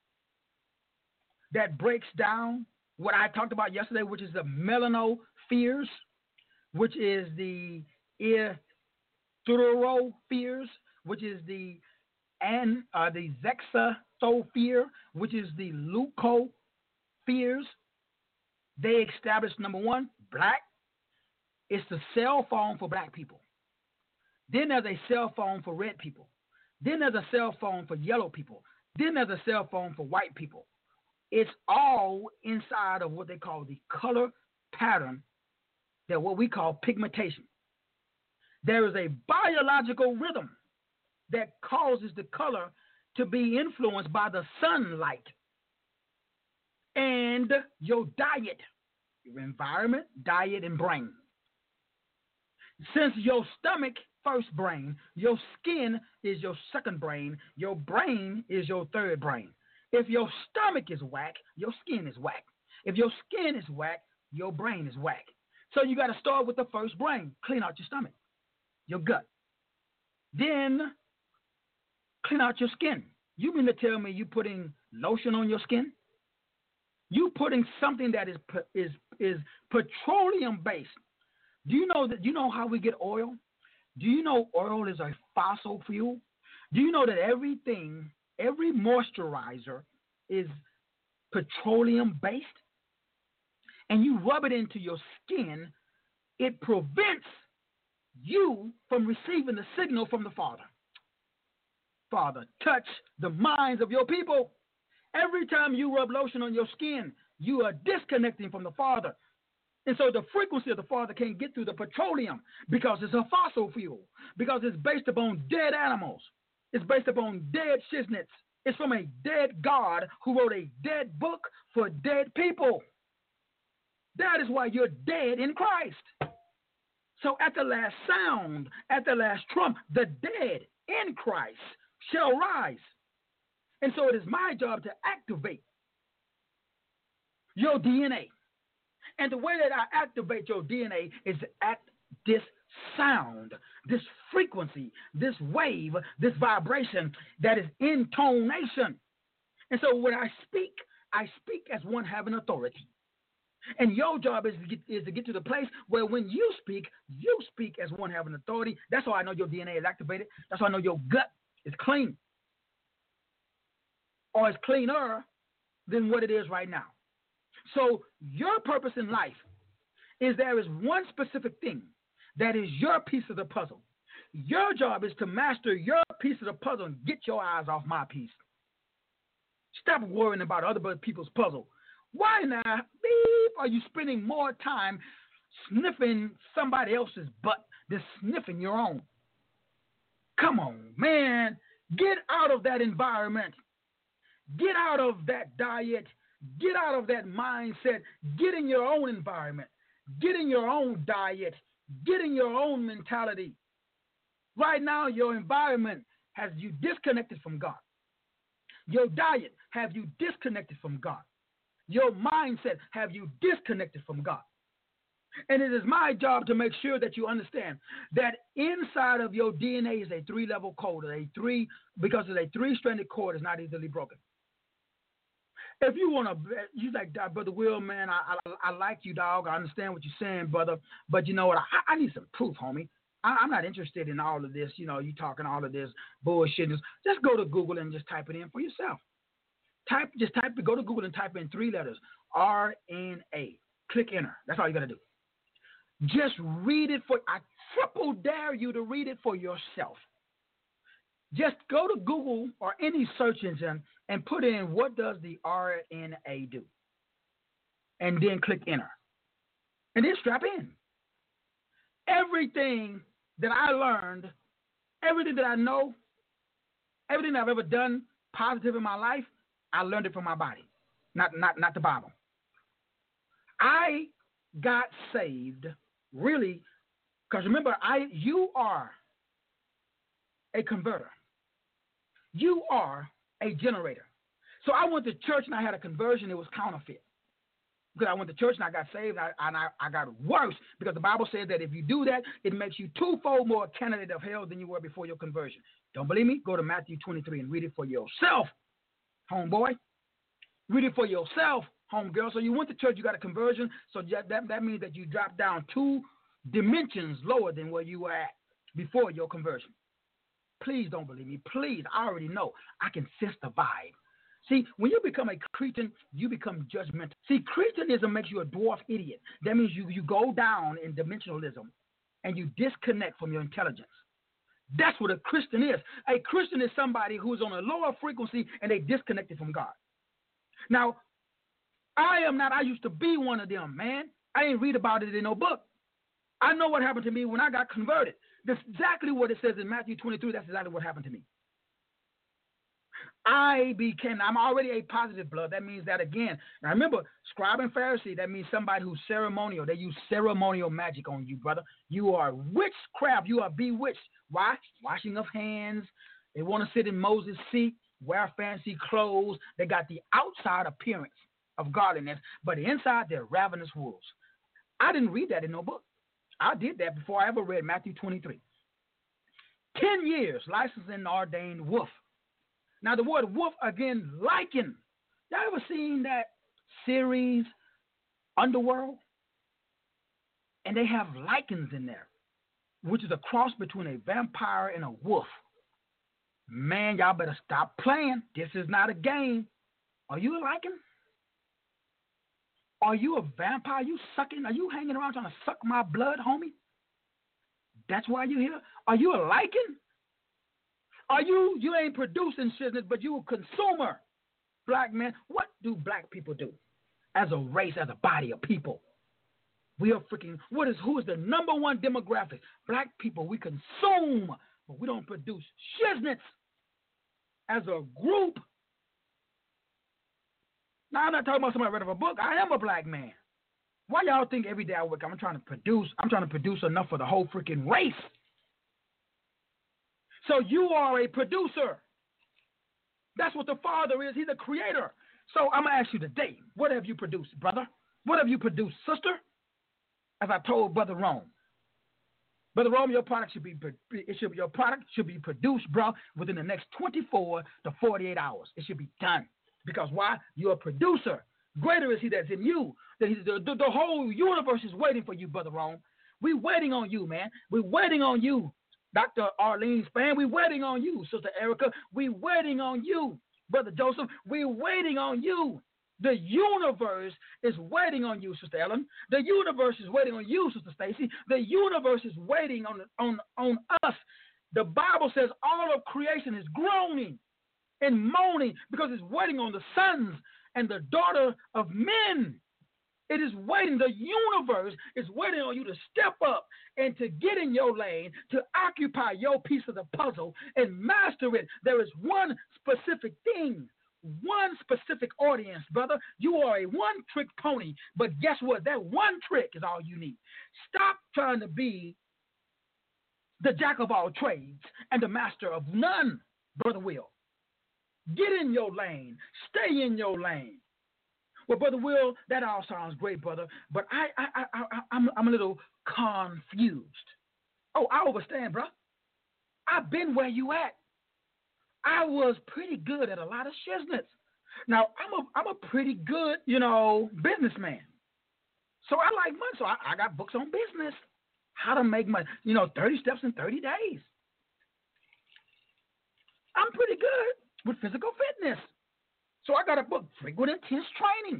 that breaks down what I talked about yesterday, which is the melanopheres, which is the erythrospheres, which is the and uh, the zexosphere, which is the leucospheres. They established, number one, black. It's the cell phone for black people. Then there's a cell phone for red people. Then there's a cell phone for yellow people. Then there's a cell phone for white people. It's all inside of what they call the color pattern, that what we call pigmentation. There is a biological rhythm that causes the color to be influenced by the sunlight and your diet, your environment, diet, and brain. Since your stomach, first brain, your skin is your second brain, your brain is your third brain. If your stomach is whack, your skin is whack. If your skin is whack, your brain is whack. So you got to start with the first brain. Clean out your stomach, your gut. Then clean out your skin. You mean to tell me you putting lotion on your skin? You putting something that is is is petroleum based. Do you know that? Do you know how we get oil? Do you know oil is a fossil fuel? Do you know that everything, every moisturizer is petroleum based? And you rub it into your skin, it prevents you from receiving the signal from the Father. Father, touch the minds of your people. Every time you rub lotion on your skin, you are disconnecting from the Father. And so the frequency of the Father can't get through the petroleum because it's a fossil fuel, because it's based upon dead animals. It's based upon dead shiznits. It's from a dead God who wrote a dead book for dead people. That is why you're dead in Christ. So at the last sound, at the last trump, the dead in Christ shall rise. And so it is my job to activate your D N A. And the way that I activate your D N A is at this sound, this frequency, this wave, this vibration that is intonation. And so when I speak, I speak as one having authority. And your job is to get, is to get to the place where when you speak, you speak as one having authority. That's how I know your D N A is activated. That's how I know your gut is clean. Or it's cleaner than what it is right now. So your purpose in life is there is one specific thing that is your piece of the puzzle. Your job is to master your piece of the puzzle and get your eyes off my piece. Stop worrying about other people's puzzle. Why now, beep, are you spending more time sniffing somebody else's butt than sniffing your own? Come on, man. Get out of that environment. Get out of that diet. Get out of that mindset. Get in your own environment. Get in your own diet. Get in your own mentality. Right now, your environment has you disconnected from God. Your diet, have you disconnected from God? Your mindset, have you disconnected from God? And it is my job to make sure that you understand that inside of your D N A is a three-level code, a three, because it's a three-stranded cord is not easily broken. If you want to, you like, Brother Will, man, I, I I like you, dog. I understand what you're saying, brother. But you know what? I, I need some proof, homie. I, I'm not interested in all of this. You know, you talking all of this bullshit. Just go to Google and just type it in for yourself. Type, just type it. Go to Google and type in three letters, R N A. Click enter. That's all you got to do. Just read it for. I triple dare you to read it for yourself. Just go to Google or any search engine and put in what does the R N A do, and then click enter, and then strap in. Everything that I learned, everything that I know, everything I've ever done positive in my life, I learned it from my body, not not not the Bible. I got saved really because remember, I you are a converter. You are a generator. So I went to church and I had a conversion. It was counterfeit. Because I went to church and I got saved and I, and I, I got worse because the Bible says that if you do that, it makes you twofold more a candidate of hell than you were before your conversion. Don't believe me? Go to Matthew twenty-three and read it for yourself, homeboy. Read it for yourself, homegirl. So you went to church, you got a conversion. So that, that means that you dropped down two dimensions lower than where you were at before your conversion. Please don't believe me. Please, I already know. I can sense the vibe. See, when you become a Cretan, you become judgmental. See, Cretanism makes you a dwarf idiot. That means you, you go down in dimensionalism and you disconnect from your intelligence. That's what a Christian is. A Christian is somebody who's on a lower frequency and they disconnected from God. Now, I am not, I used to be one of them, man. I ain't read about it in no book. I know what happened to me when I got converted. That's exactly what it says in Matthew twenty-three. That's exactly what happened to me. I became, I'm already a positive blood. That means that again. Now remember, scribe and Pharisee, that means somebody who's ceremonial. They use ceremonial magic on you, brother. You are witchcraft. You are bewitched. Why? Washing of hands. They want to sit in Moses' seat, wear fancy clothes. They got the outside appearance of godliness, but inside they're ravenous wolves. I didn't read that in no book. I did that before I ever read Matthew twenty-three. Ten years, licensed and ordained wolf. Now the word wolf, again, lichen. Y'all ever seen that series, Underworld? And they have lichens in there, which is a cross between a vampire and a wolf. Man, y'all better stop playing. This is not a game. Are you a lichen? Are you a vampire? Are you sucking? Are you hanging around trying to suck my blood, homie? That's why you're here? Are you a lichen? Are you, you ain't producing shit, but you a consumer, black man? What do black people do as a race, as a body of people? We are freaking, what is, who is the number one demographic? Black people, we consume, but we don't produce shiznits as a group. Now, I'm not talking about somebody read of a book. I am a black man. Why y'all think every day I work, I'm trying to produce, I'm trying to produce enough for the whole freaking race? So you are a producer. That's what the Father is. He's a creator. So I'm going to ask you today, what have you produced, brother? What have you produced, sister? As I told Brother Rome. Brother Rome, your product should be it should your product should be produced, bro, within the next twenty-four to forty-eight hours. It should be done. Because why? You're a producer. Greater is he that's in you. The, the, the, the whole universe is waiting for you, Brother Rome. We're waiting on you, man. We're waiting on you, Doctor Arlene Span. We're waiting on you, Sister Erica. We're waiting on you, Brother Joseph. We're waiting on you. The universe is waiting on you, Sister Ellen. The universe is waiting on you, Sister Stacy. The universe is waiting on, on, on us. The Bible says all of creation is groaning and moaning because it's waiting on the sons and the daughter of men. It is waiting. The universe is waiting on you to step up and to get in your lane, to occupy your piece of the puzzle and master it. There is one specific thing, one specific audience, brother. You are a one-trick pony, but guess what? That one trick is all you need. Stop trying to be the jack of all trades and the master of none, Brother Will. Get in your lane. Stay in your lane. Well, Brother Will, that all sounds great, brother, but I, I, I, I I'm, I'm a little confused. Oh, I understand, bro. I've been where you at. I was pretty good at a lot of shiznits. Now, I'm a, I'm a pretty good, you know, businessman. So I like money. So I, I got books on business, how to make money, you know, thirty steps in thirty days. I'm pretty good with physical fitness. So I got a book, Frequent Intense Training.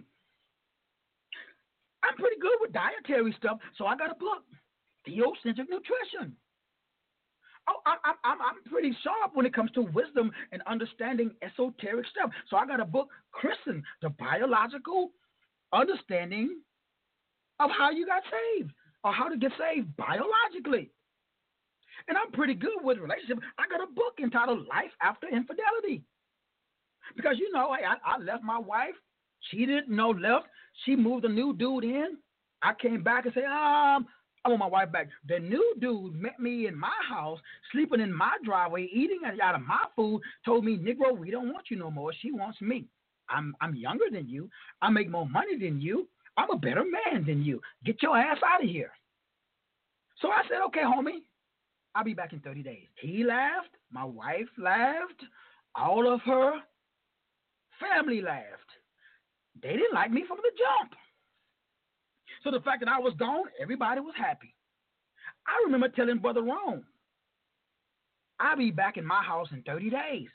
I'm pretty good with dietary stuff. So I got a book, Theocentric Nutrition. Oh, I, I, I'm, I'm pretty sharp when it comes to wisdom and understanding esoteric stuff. So I got a book, Christen, The Biological Understanding of How You Got Saved, or How to Get Saved Biologically. And I'm pretty good with relationships. I got a book entitled Life After Infidelity. Because, you know, I, I left my wife. She didn't know left. She moved a new dude in. I came back and said, um, I want my wife back. The new dude met me in my house, sleeping in my driveway, eating out of my food, told me, Negro, we don't want you no more. She wants me. I'm I'm younger than you. I make more money than you. I'm a better man than you. Get your ass out of here. So I said, okay, homie, I'll be back in thirty days. He laughed. My wife laughed. All of her family laughed. They didn't like me from the jump. So the fact that I was gone, everybody was happy. I remember telling Brother Rome, I'll be back in my house in thirty days.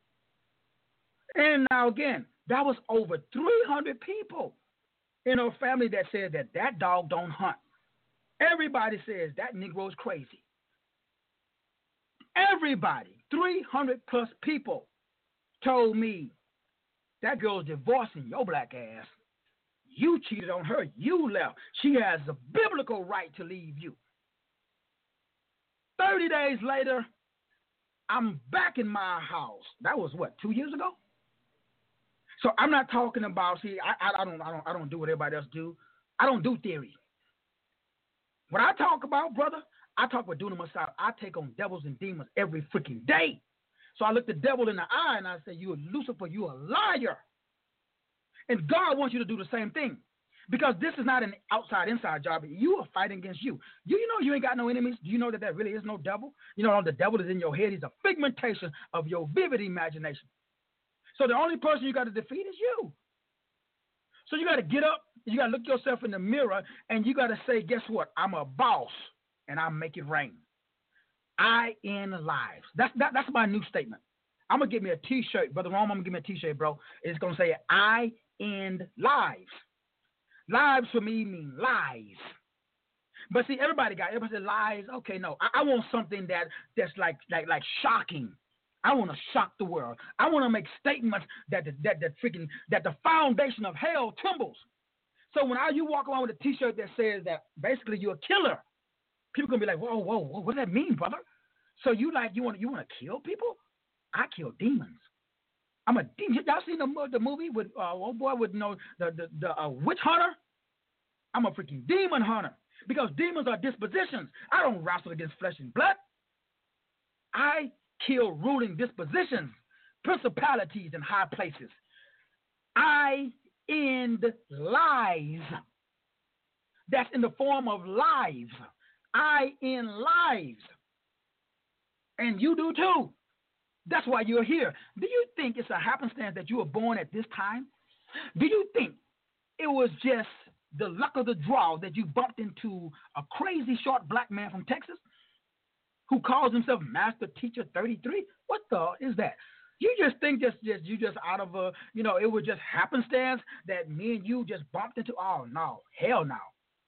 And now again, that was over three hundred people in our family that said that that dog don't hunt. Everybody says that Negro's crazy. Everybody, three hundred plus people told me that girl's divorcing your black ass. You cheated on her. You left. She has the biblical right to leave you. thirty days later, I'm back in my house. That was what, two years ago? So I'm not talking about, see, I, I, I don't I don't I don't do what everybody else do. I don't do theory. When I talk about, brother, I talk with dunamis. I take on devils and demons every freaking day. So I look the devil in the eye and I say, you are Lucifer, you are a liar. And God wants you to do the same thing. Because this is not an outside-inside job. You are fighting against you. You, you know you ain't got no enemies. Do you know that there really is no devil? You know the devil is in your head. He's a figmentation of your vivid imagination. So the only person you got to defeat is you. So you got to get up. You got to look yourself in the mirror. And you got to say, guess what? I'm a boss. And I make it rain. I end lives. That's that, that's my new statement. I'm going to get me a T-shirt. Brother Rome, I'm going to give me a T-shirt, bro. It's going to say, I end lives. Lives for me mean lies. But see, everybody got, everybody said lies. Okay, no. I, I want something that that's like like like shocking. I want to shock the world. I want to make statements that the, that that freaking that the foundation of hell trembles. So when I, you walk around with a T-shirt that says that basically you're a killer, people gonna be like, whoa, whoa, whoa, what does that mean, brother? So you like you want you want to kill people? I kill demons. I'm a demon. Y'all seen the the movie with uh, old boy with you know the the, the uh, witch hunter? I'm a freaking demon hunter because demons are dispositions. I don't wrestle against flesh and blood. I kill ruling dispositions, principalities in high places. I end lies. That's in the form of lives. I end lives. And you do too. That's why you're here. Do you think it's a happenstance that you were born at this time? Do you think it was just the luck of the draw that you bumped into a crazy short black man from Texas who calls himself Master Teacher thirty-three? What the is that? You just think just, just you just out of a, you know, it was just happenstance that me and you just bumped into? Oh, no. Hell no.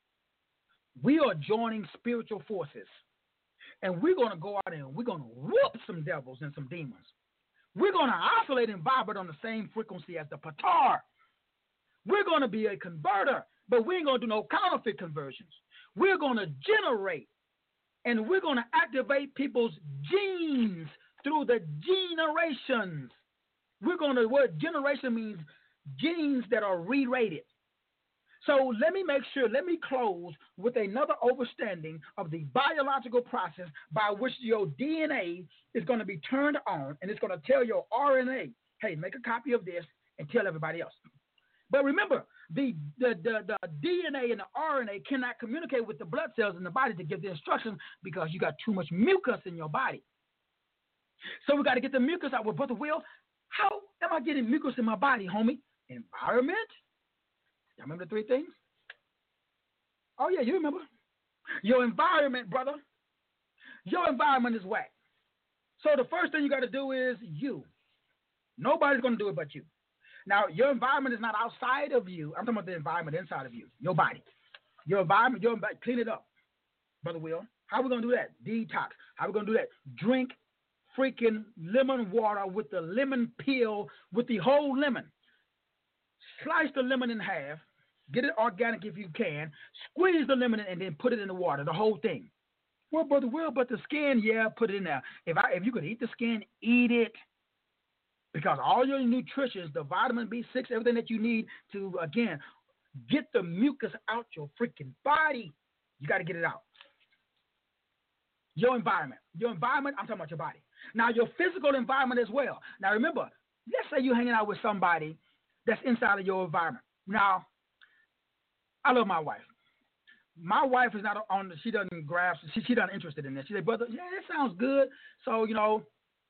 We are joining spiritual forces. And we're going to go out and we're going to whoop some devils and some demons. We're going to oscillate and vibrate on the same frequency as the Patar. We're going to be a converter, but we ain't going to do no counterfeit conversions. We're going to generate, and we're going to activate people's genes through the generations. We're going to, what generation means genes that are re-rated. So let me make sure, let me close with another understanding of the biological process by which your D N A is going to be turned on, and it's going to tell your R N A hey, make a copy of this and tell everybody else. But remember, the, the, the, the D N A and the R N A cannot communicate with the blood cells in the body to give the instructions because you got too much mucus in your body. So we got to get the mucus out. Well, Brother Will, how am I getting mucus in my body, homie? Environment? Y'all remember the three things? Oh, yeah, you remember. Your environment, brother. Your environment is whack. So the first thing you got to do is you. Nobody's going to do it but you. Now, your environment is not outside of you. I'm talking about the environment inside of you, your body. Your environment, your environment, clean it up, Brother Will. How are we going to do that? Detox. How are we going to do that? Drink freaking lemon water with the lemon peel, with the whole lemon. Slice the lemon in half. Get it organic if you can. Squeeze the lemon in and then put it in the water, the whole thing. Well, Brother Will, but the skin, yeah, put it in there. If I, if you could eat the skin, eat it. Because all your nutrition, the vitamin B six, everything that you need to, again, get the mucus out your freaking body, you got to get it out. Your environment. Your environment, I'm talking about your body. Now, your physical environment as well. Now, remember, let's say you're hanging out with somebody that's inside of your environment. Now, I love my wife. My wife is not on, she doesn't grasp, she, she doesn't interested in this. She said, brother, yeah, that sounds good. So, you know,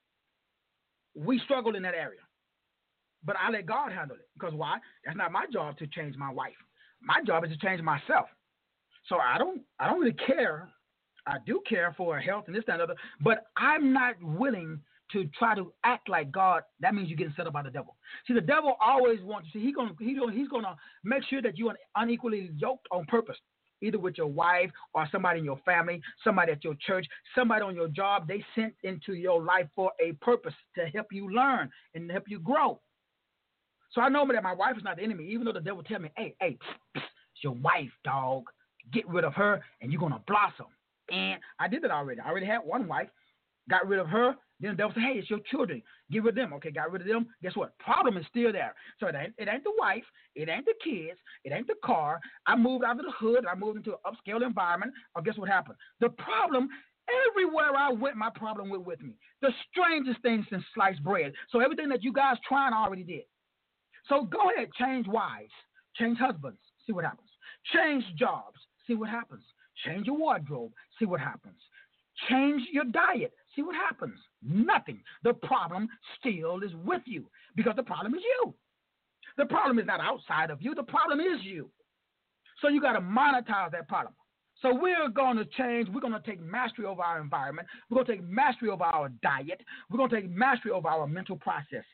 we struggle in that area. But I let God handle it. Because why? That's not my job to change my wife. My job is to change myself. So I don't I don't really care. I do care for her health and this, that, and other. But I'm not willing to try to act like God. That means you're getting set up by the devil. See, the devil always wants to see, he's gonna he gonna he's gonna make sure that you're unequally yoked on purpose. Either with your wife or somebody in your family, somebody at your church, somebody on your job, they sent into your life for a purpose to help you learn and help you grow. So I know that my wife is not the enemy, even though the devil tell me, hey, hey, psst, psst, it's your wife, dog. Get rid of her and you're going to blossom. And I did that already. I already had one wife, got rid of her. Then the devil said, hey, it's your children. Get rid of them. Okay, got rid of them. Guess what? Problem is still there. So it ain't, it ain't the wife. It ain't the kids. It ain't the car. I moved out of the hood. I moved into an upscale environment. Or guess what happened? The problem, everywhere I went, my problem went with me. The strangest thing since sliced bread. So everything that you guys trying, I already did. So go ahead, change wives. Change husbands. See what happens. Change jobs. See what happens. Change your wardrobe. See what happens. Change your diet. See what happens. Nothing. The problem still is with you because the problem is you. The problem is not outside of you. The problem is you. So you got to monetize that problem. So we're going to change. We're going to take mastery over our environment. We're going to take mastery over our diet. We're going to take mastery over our mental process.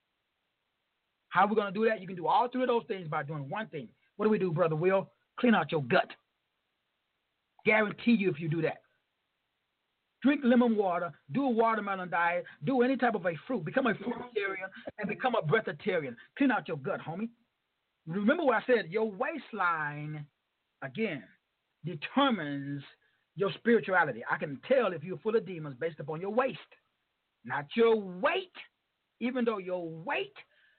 How are we going to do that? You can do all three of those things by doing one thing. What do we do, Brother Will? Clean out your gut. Guarantee you if you do that. Drink lemon water, do a watermelon diet, do any type of a fruit. Become a fruitarian and become a breatharian. Clean out your gut, homie. Remember what I said, your waistline, again, determines your spirituality. I can tell if you're full of demons based upon your waist, not your weight, even though your weight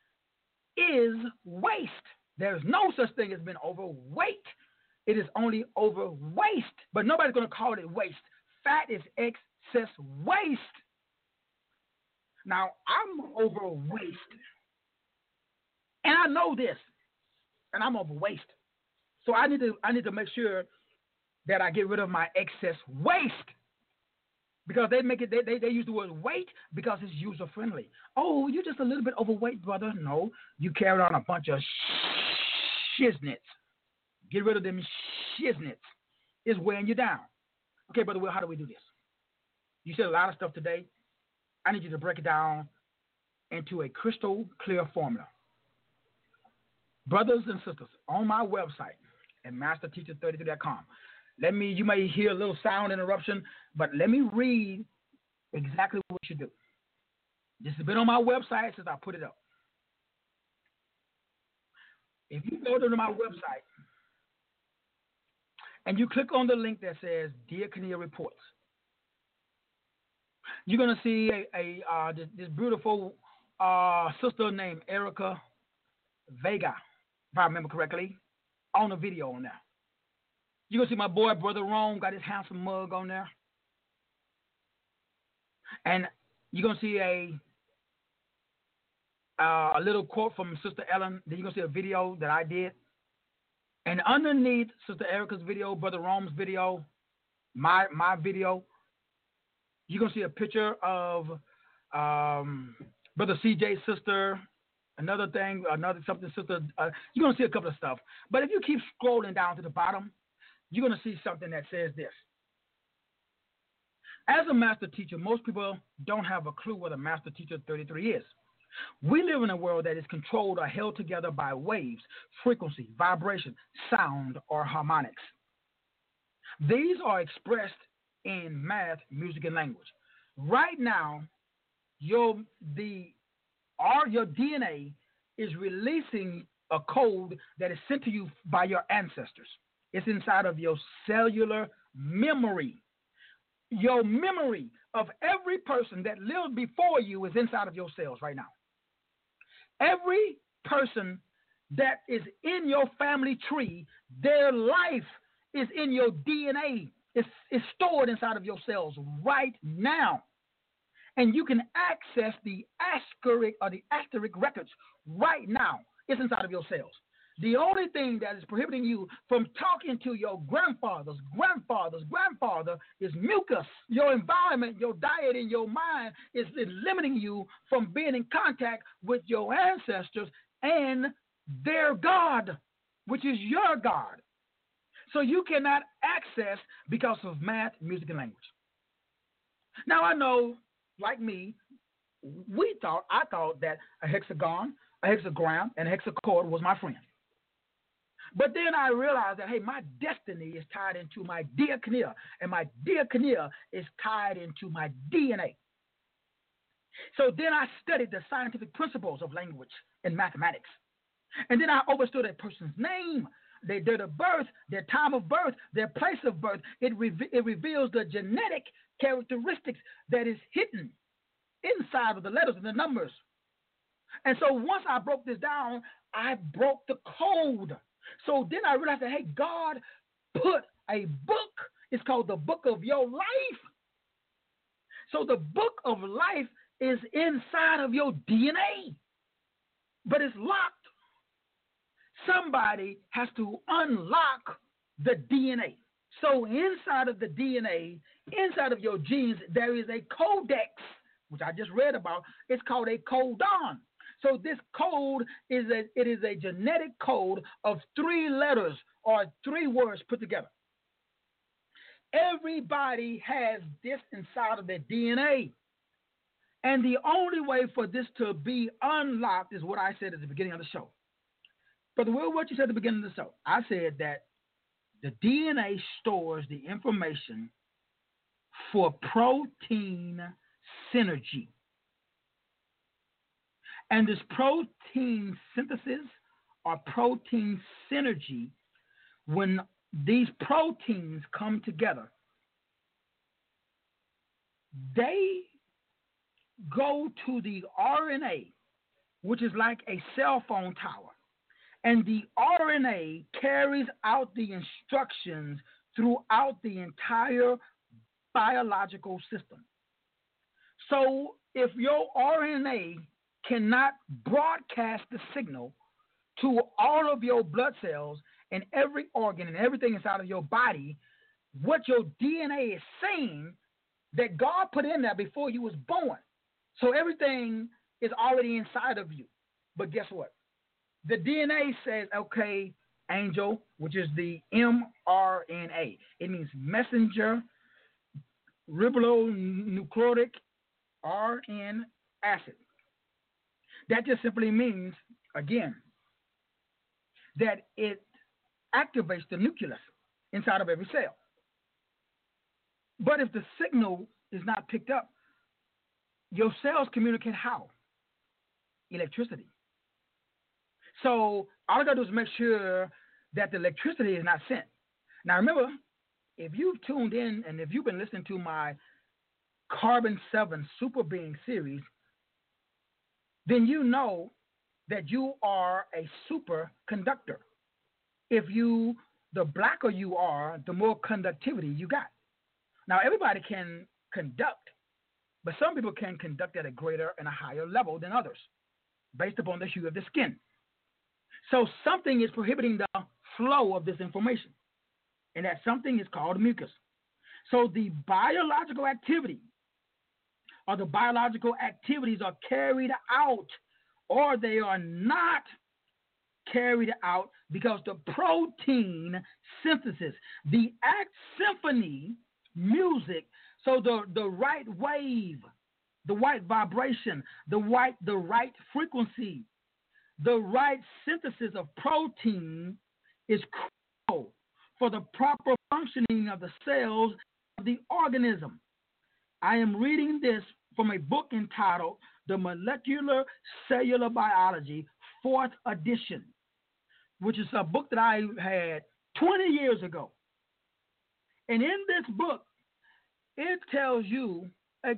is waste. There's no such thing as being overweight. It is only over waste, but nobody's going to call it waste. Fat is excess waste. Now, I'm overweight, and I know this, and I'm overweight. So I need to I need to make sure that I get rid of my excess waste because they make it they, they, they use the word weight because it's user friendly. Oh, you're just a little bit overweight, brother. No, you carry on a bunch of shiznits. Get rid of them shiznits. It's weighing you down. Okay, Brother Will, how do we do this? You said a lot of stuff today. I need you to break it down into a crystal clear formula. Brothers and sisters, on my website at master teacher thirty-three dot com, let me, you may hear a little sound interruption, but let me read exactly what you do. This has been on my website since I put it up. If you go to my website, and you click on the link that says Dear Kania Reports, you're going to see a, a uh, this, this beautiful uh, sister named Erica Vega, if I remember correctly, on the video on there. You're going to see my boy, Brother Rome, got his handsome mug on there. And you're going to see a uh, a little quote from Sister Ellen. Then you're going to see a video that I did. And underneath Sister Erica's video, Brother Rome's video, my my video, you're going to see a picture of um, Brother C J's sister, another thing, another something sister. Uh, you're going to see a couple of stuff. But if you keep scrolling down to the bottom, you're going to see something that says this. As a master teacher, most people don't have a clue what a master teacher thirty-three is. We live in a world that is controlled or held together by waves, frequency, vibration, sound, or harmonics. These are expressed in math, music, and language. Right now, your the or your D N A is releasing a code that is sent to you by your ancestors. It's inside of your cellular memory. Your memory of every person that lived before you is inside of your cells right now. Every person that is in your family tree, their life is in your D N A. It's, it's stored inside of your cells right now. And you can access the asterisk or the asterisk records right now. It's inside of your cells. The only thing that is prohibiting you from talking to your grandfather's grandfather's grandfather is mucus. Your environment, your diet, and your mind is limiting you from being in contact with your ancestors and their God, which is your God. So you cannot access because of math, music, and language. Now I know, like me, we thought, I thought that a hexagon, a hexagram, and a hexachord was my friend. But then I realized that, hey, my destiny is tied into my diakonia, and my diakonia is tied into my D N A. So then I studied the scientific principles of language and mathematics. And then I understood a person's name, their date of birth, their time of birth, their place of birth. It, re- it reveals the genetic characteristics that is hidden inside of the letters and the numbers. And so once I broke this down, I broke the code. So then I realized that, hey, God put a book. It's called the Book of Your Life. So the Book of Life is inside of your D N A, but it's locked. Somebody has to unlock the D N A. So inside of the D N A, inside of your genes, there is a codex, which I just read about. It's called a codon. So this code is a it is a genetic code of three letters or three words put together. Everybody has this inside of their D N A. And the only way for this to be unlocked is what I said at the beginning of the show. Brother Will, what you said at the beginning of the show, I said that the D N A stores the information for protein synergy. And this protein synthesis or protein synergy, when these proteins come together, they go to the R N A, which is like a cell phone tower. And the R N A carries out the instructions throughout the entire biological system. So if your R N A cannot broadcast the signal to all of your blood cells and every organ and everything inside of your body, what your D N A is saying that God put in there before you was born. So everything is already inside of you. But guess what? The D N A says, okay, Angel, which is the M R N A. It means messenger ribonucleic R N acid. That just simply means, again, that it activates the nucleus inside of every cell. But if the signal is not picked up, your cells communicate how? Electricity. So all I got to do is make sure that the electricity is not sent. Now remember, if you've tuned in and if you've been listening to my Carbon seven Super Being series, then you know that you are a superconductor. If you, the blacker you are, the more conductivity you got. Now, everybody can conduct, but some people can conduct at a greater and a higher level than others. based upon the hue of the skin. So something is prohibiting the flow of this information, and that something is called mucus. So the biological activity or the biological activities are carried out, or they are not carried out because the protein synthesis, the act symphony music, so the, the right wave, the right vibration, the right, the right frequency, the right synthesis of protein is crucial for the proper functioning of the cells of the organism. I am reading this from a book entitled The Molecular Cellular Biology, fourth edition, which is a book that I had twenty years ago. And in this book, it tells you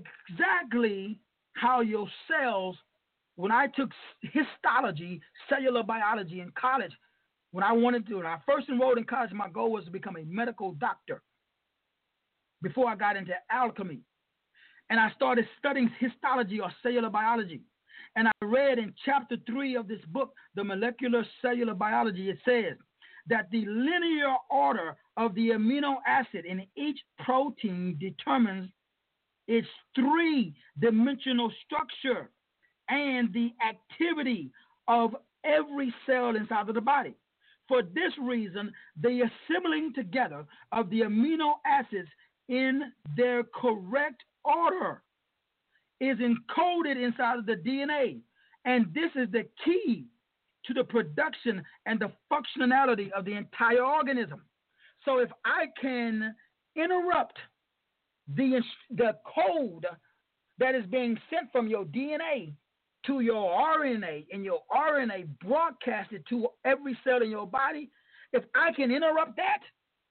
exactly how your cells, when I took histology, cellular biology in college, when I wanted to, when I first enrolled in college, my goal was to become a medical doctor before I got into alchemy. And I started studying histology or cellular biology. And I read in chapter three of this book, The Molecular Cellular Biology, it says that the linear order of the amino acid in each protein determines its three-dimensional structure and the activity of every cell inside of the body. For this reason, the assembling together of the amino acids in their correct order is encoded inside of the D N A, and this is the key to the production and the functionality of the entire organism. So if I can interrupt the, the code that is being sent from your D N A to your R N A, and your R N A broadcasted to every cell in your body, if I can interrupt that,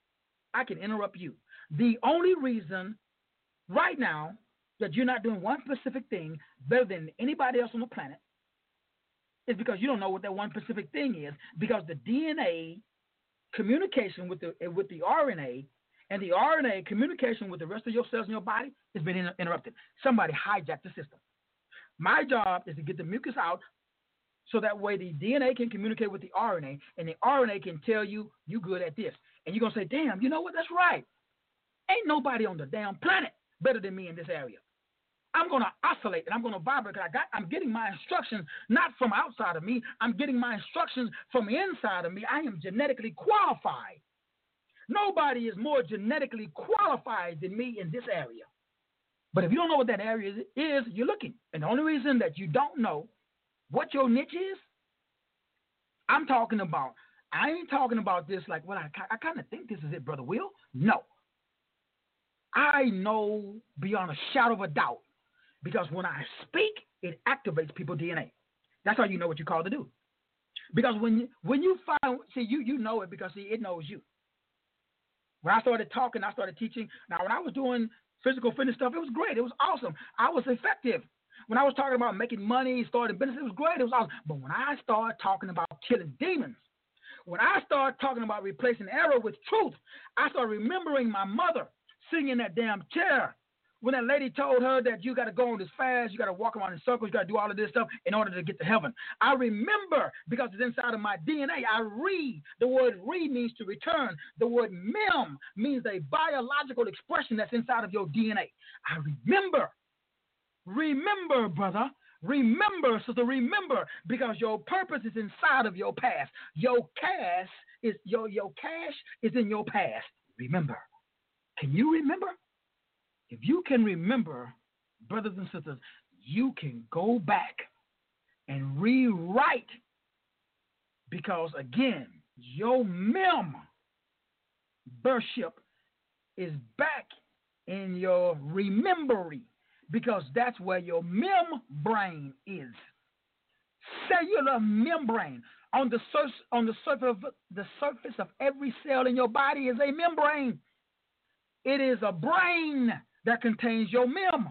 I can interrupt you. The only reason right now that you're not doing one specific thing better than anybody else on the planet is because you don't know what that one specific thing is, because the D N A communication with the with the R N A and the R N A communication with the rest of your cells in your body has been inter- interrupted. Somebody hijacked the system. My job is to get the mucus out so that way the D N A can communicate with the R N A, and the R N A can tell you you good at this. And you're going to say, damn, you know what? That's right. Ain't nobody on the damn planet better than me in this area. I'm going to oscillate and I'm going to vibrate because I got, I'm getting my instructions not from outside of me. I'm getting my instructions from inside of me. I am genetically qualified. Nobody is more genetically qualified than me in this area. But if you don't know what that area is, you're looking. And the only reason that you don't know what your niche is, I'm talking about, I ain't talking about this like, well, I, I kind of think this is it, Brother Will. No. I know beyond a shadow of a doubt, because when I speak, it activates people's D N A. That's how you know what you're called to do. Because when you, when you find, see, you you know it because, see, it knows you. When I started talking, I started teaching. Now, when I was doing physical fitness stuff, it was great. It was awesome. I was effective. When I was talking about making money, starting business, it was great. It was awesome. But when I started talking about killing demons, when I started talking about replacing error with truth, I started remembering my mother sitting in that damn chair when that lady told her that you got to go on this fast, you got to walk around in circles, you got to do all of this stuff in order to get to heaven. I remember because it's inside of my D N A. I read. The word read means to return. The word mem means a biological expression that's inside of your D N A. I remember. Remember, brother. Remember, sister, remember, because your purpose is inside of your past. Your cash is your your cash is in your past. Remember. Can you remember? If you can remember, brothers and sisters, you can go back and rewrite, because again, your mem birthship is back in your remembering, because that's where your membrane is. Cellular membrane. On the surface, on the surface of the surface of every cell in your body is a membrane. It is a brain that contains your mem.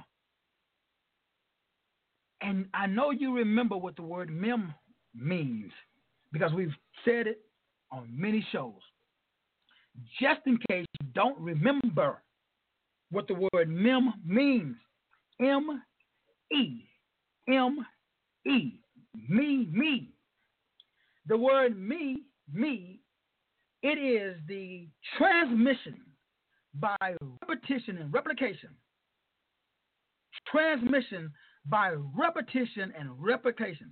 And I know you remember what the word mem means, because we've said it on many shows. Just in case you don't remember what the word mem means, M E, M E. Me, me. The word me, me, it is the transmission by repetition and replication. Transmission by repetition and replication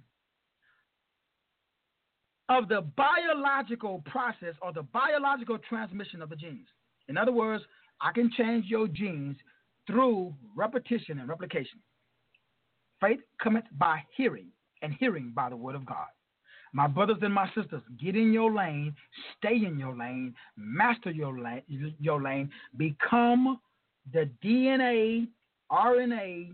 of the biological process or the biological transmission of the genes. In other words, I can change your genes through repetition and replication. Faith cometh by hearing, and hearing by the word of God. My brothers and my sisters, get in your lane, stay in your lane, master your lane, your lane, become the D N A, R N A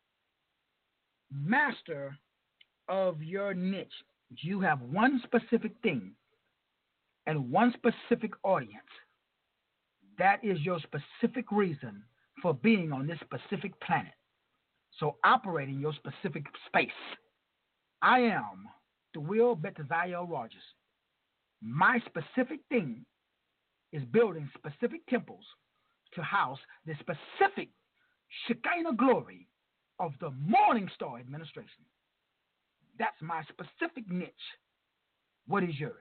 master of your niche. You have one specific thing and one specific audience. That is your specific reason for being on this specific planet. So operate in your specific space. I am the Will Betaziel Rogers. My specific thing is building specific temples to house the specific Shekinah glory of the Morning Star administration. That's my specific niche. What is yours?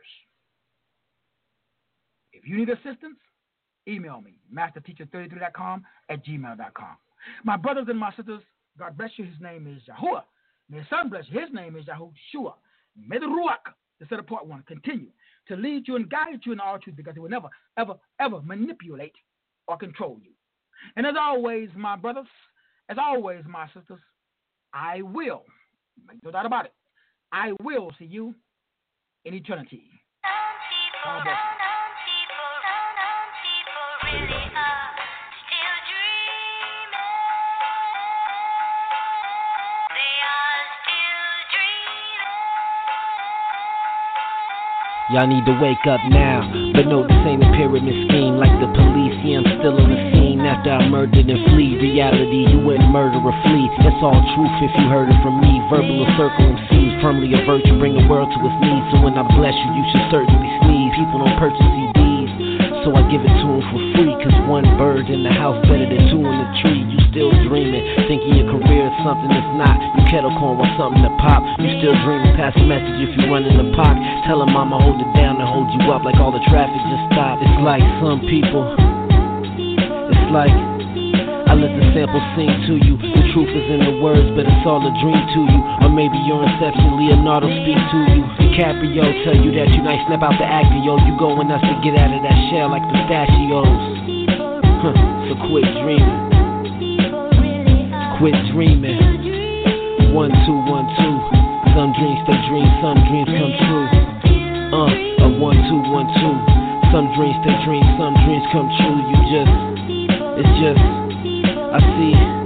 If you need assistance, email me, master teacher thirty-three dot com at gmail dot com. My brothers and my sisters, God bless you. His name is Yahuwah. May his son bless you. His name is Yahushua. May the Ruach, the set apart one, continue to lead you and guide you in all truth, because it will never, ever, ever manipulate or control you. And as always, my brothers, as always, my sisters, I will, make no doubt about it, I will see you in eternity. God bless you. Y'all need to wake up now, but no, this ain't a pyramid scheme like the police. Yeah, I'm still on the scene after I murdered and flee. Reality, you wouldn't murder or flee. That's all truth if you heard it from me. Verbal or circle M Cs, firmly a virtue, bring the world to its knees. So when I bless you, you should certainly sneeze. People don't purchase C Ds, so I give it to them for free. Cause one bird in the house better than two in the tree. You still dreaming, thinking your career is something that's not. You kettle corn with something to pop. You still dreaming, pass a message if you run in the pocket. Tell them mama hold it down and hold you up like all the traffic just stopped. It's like some people, it's like I let the sample sing to you. The truth is in the words, but it's all a dream to you. Or maybe your inception, Leonardo speak to you. DiCaprio tell you that you nice, snap out the actor, yo. You going nuts to get out of that shell like pistachios. Huh, so quit dreaming. Quit dreaming. One, two, one, two. Some dreams stay dreams, some dreams come true. Uh, a one, two, one, two. Some dreams stay dreams, some dreams come true. You just, it's just, I see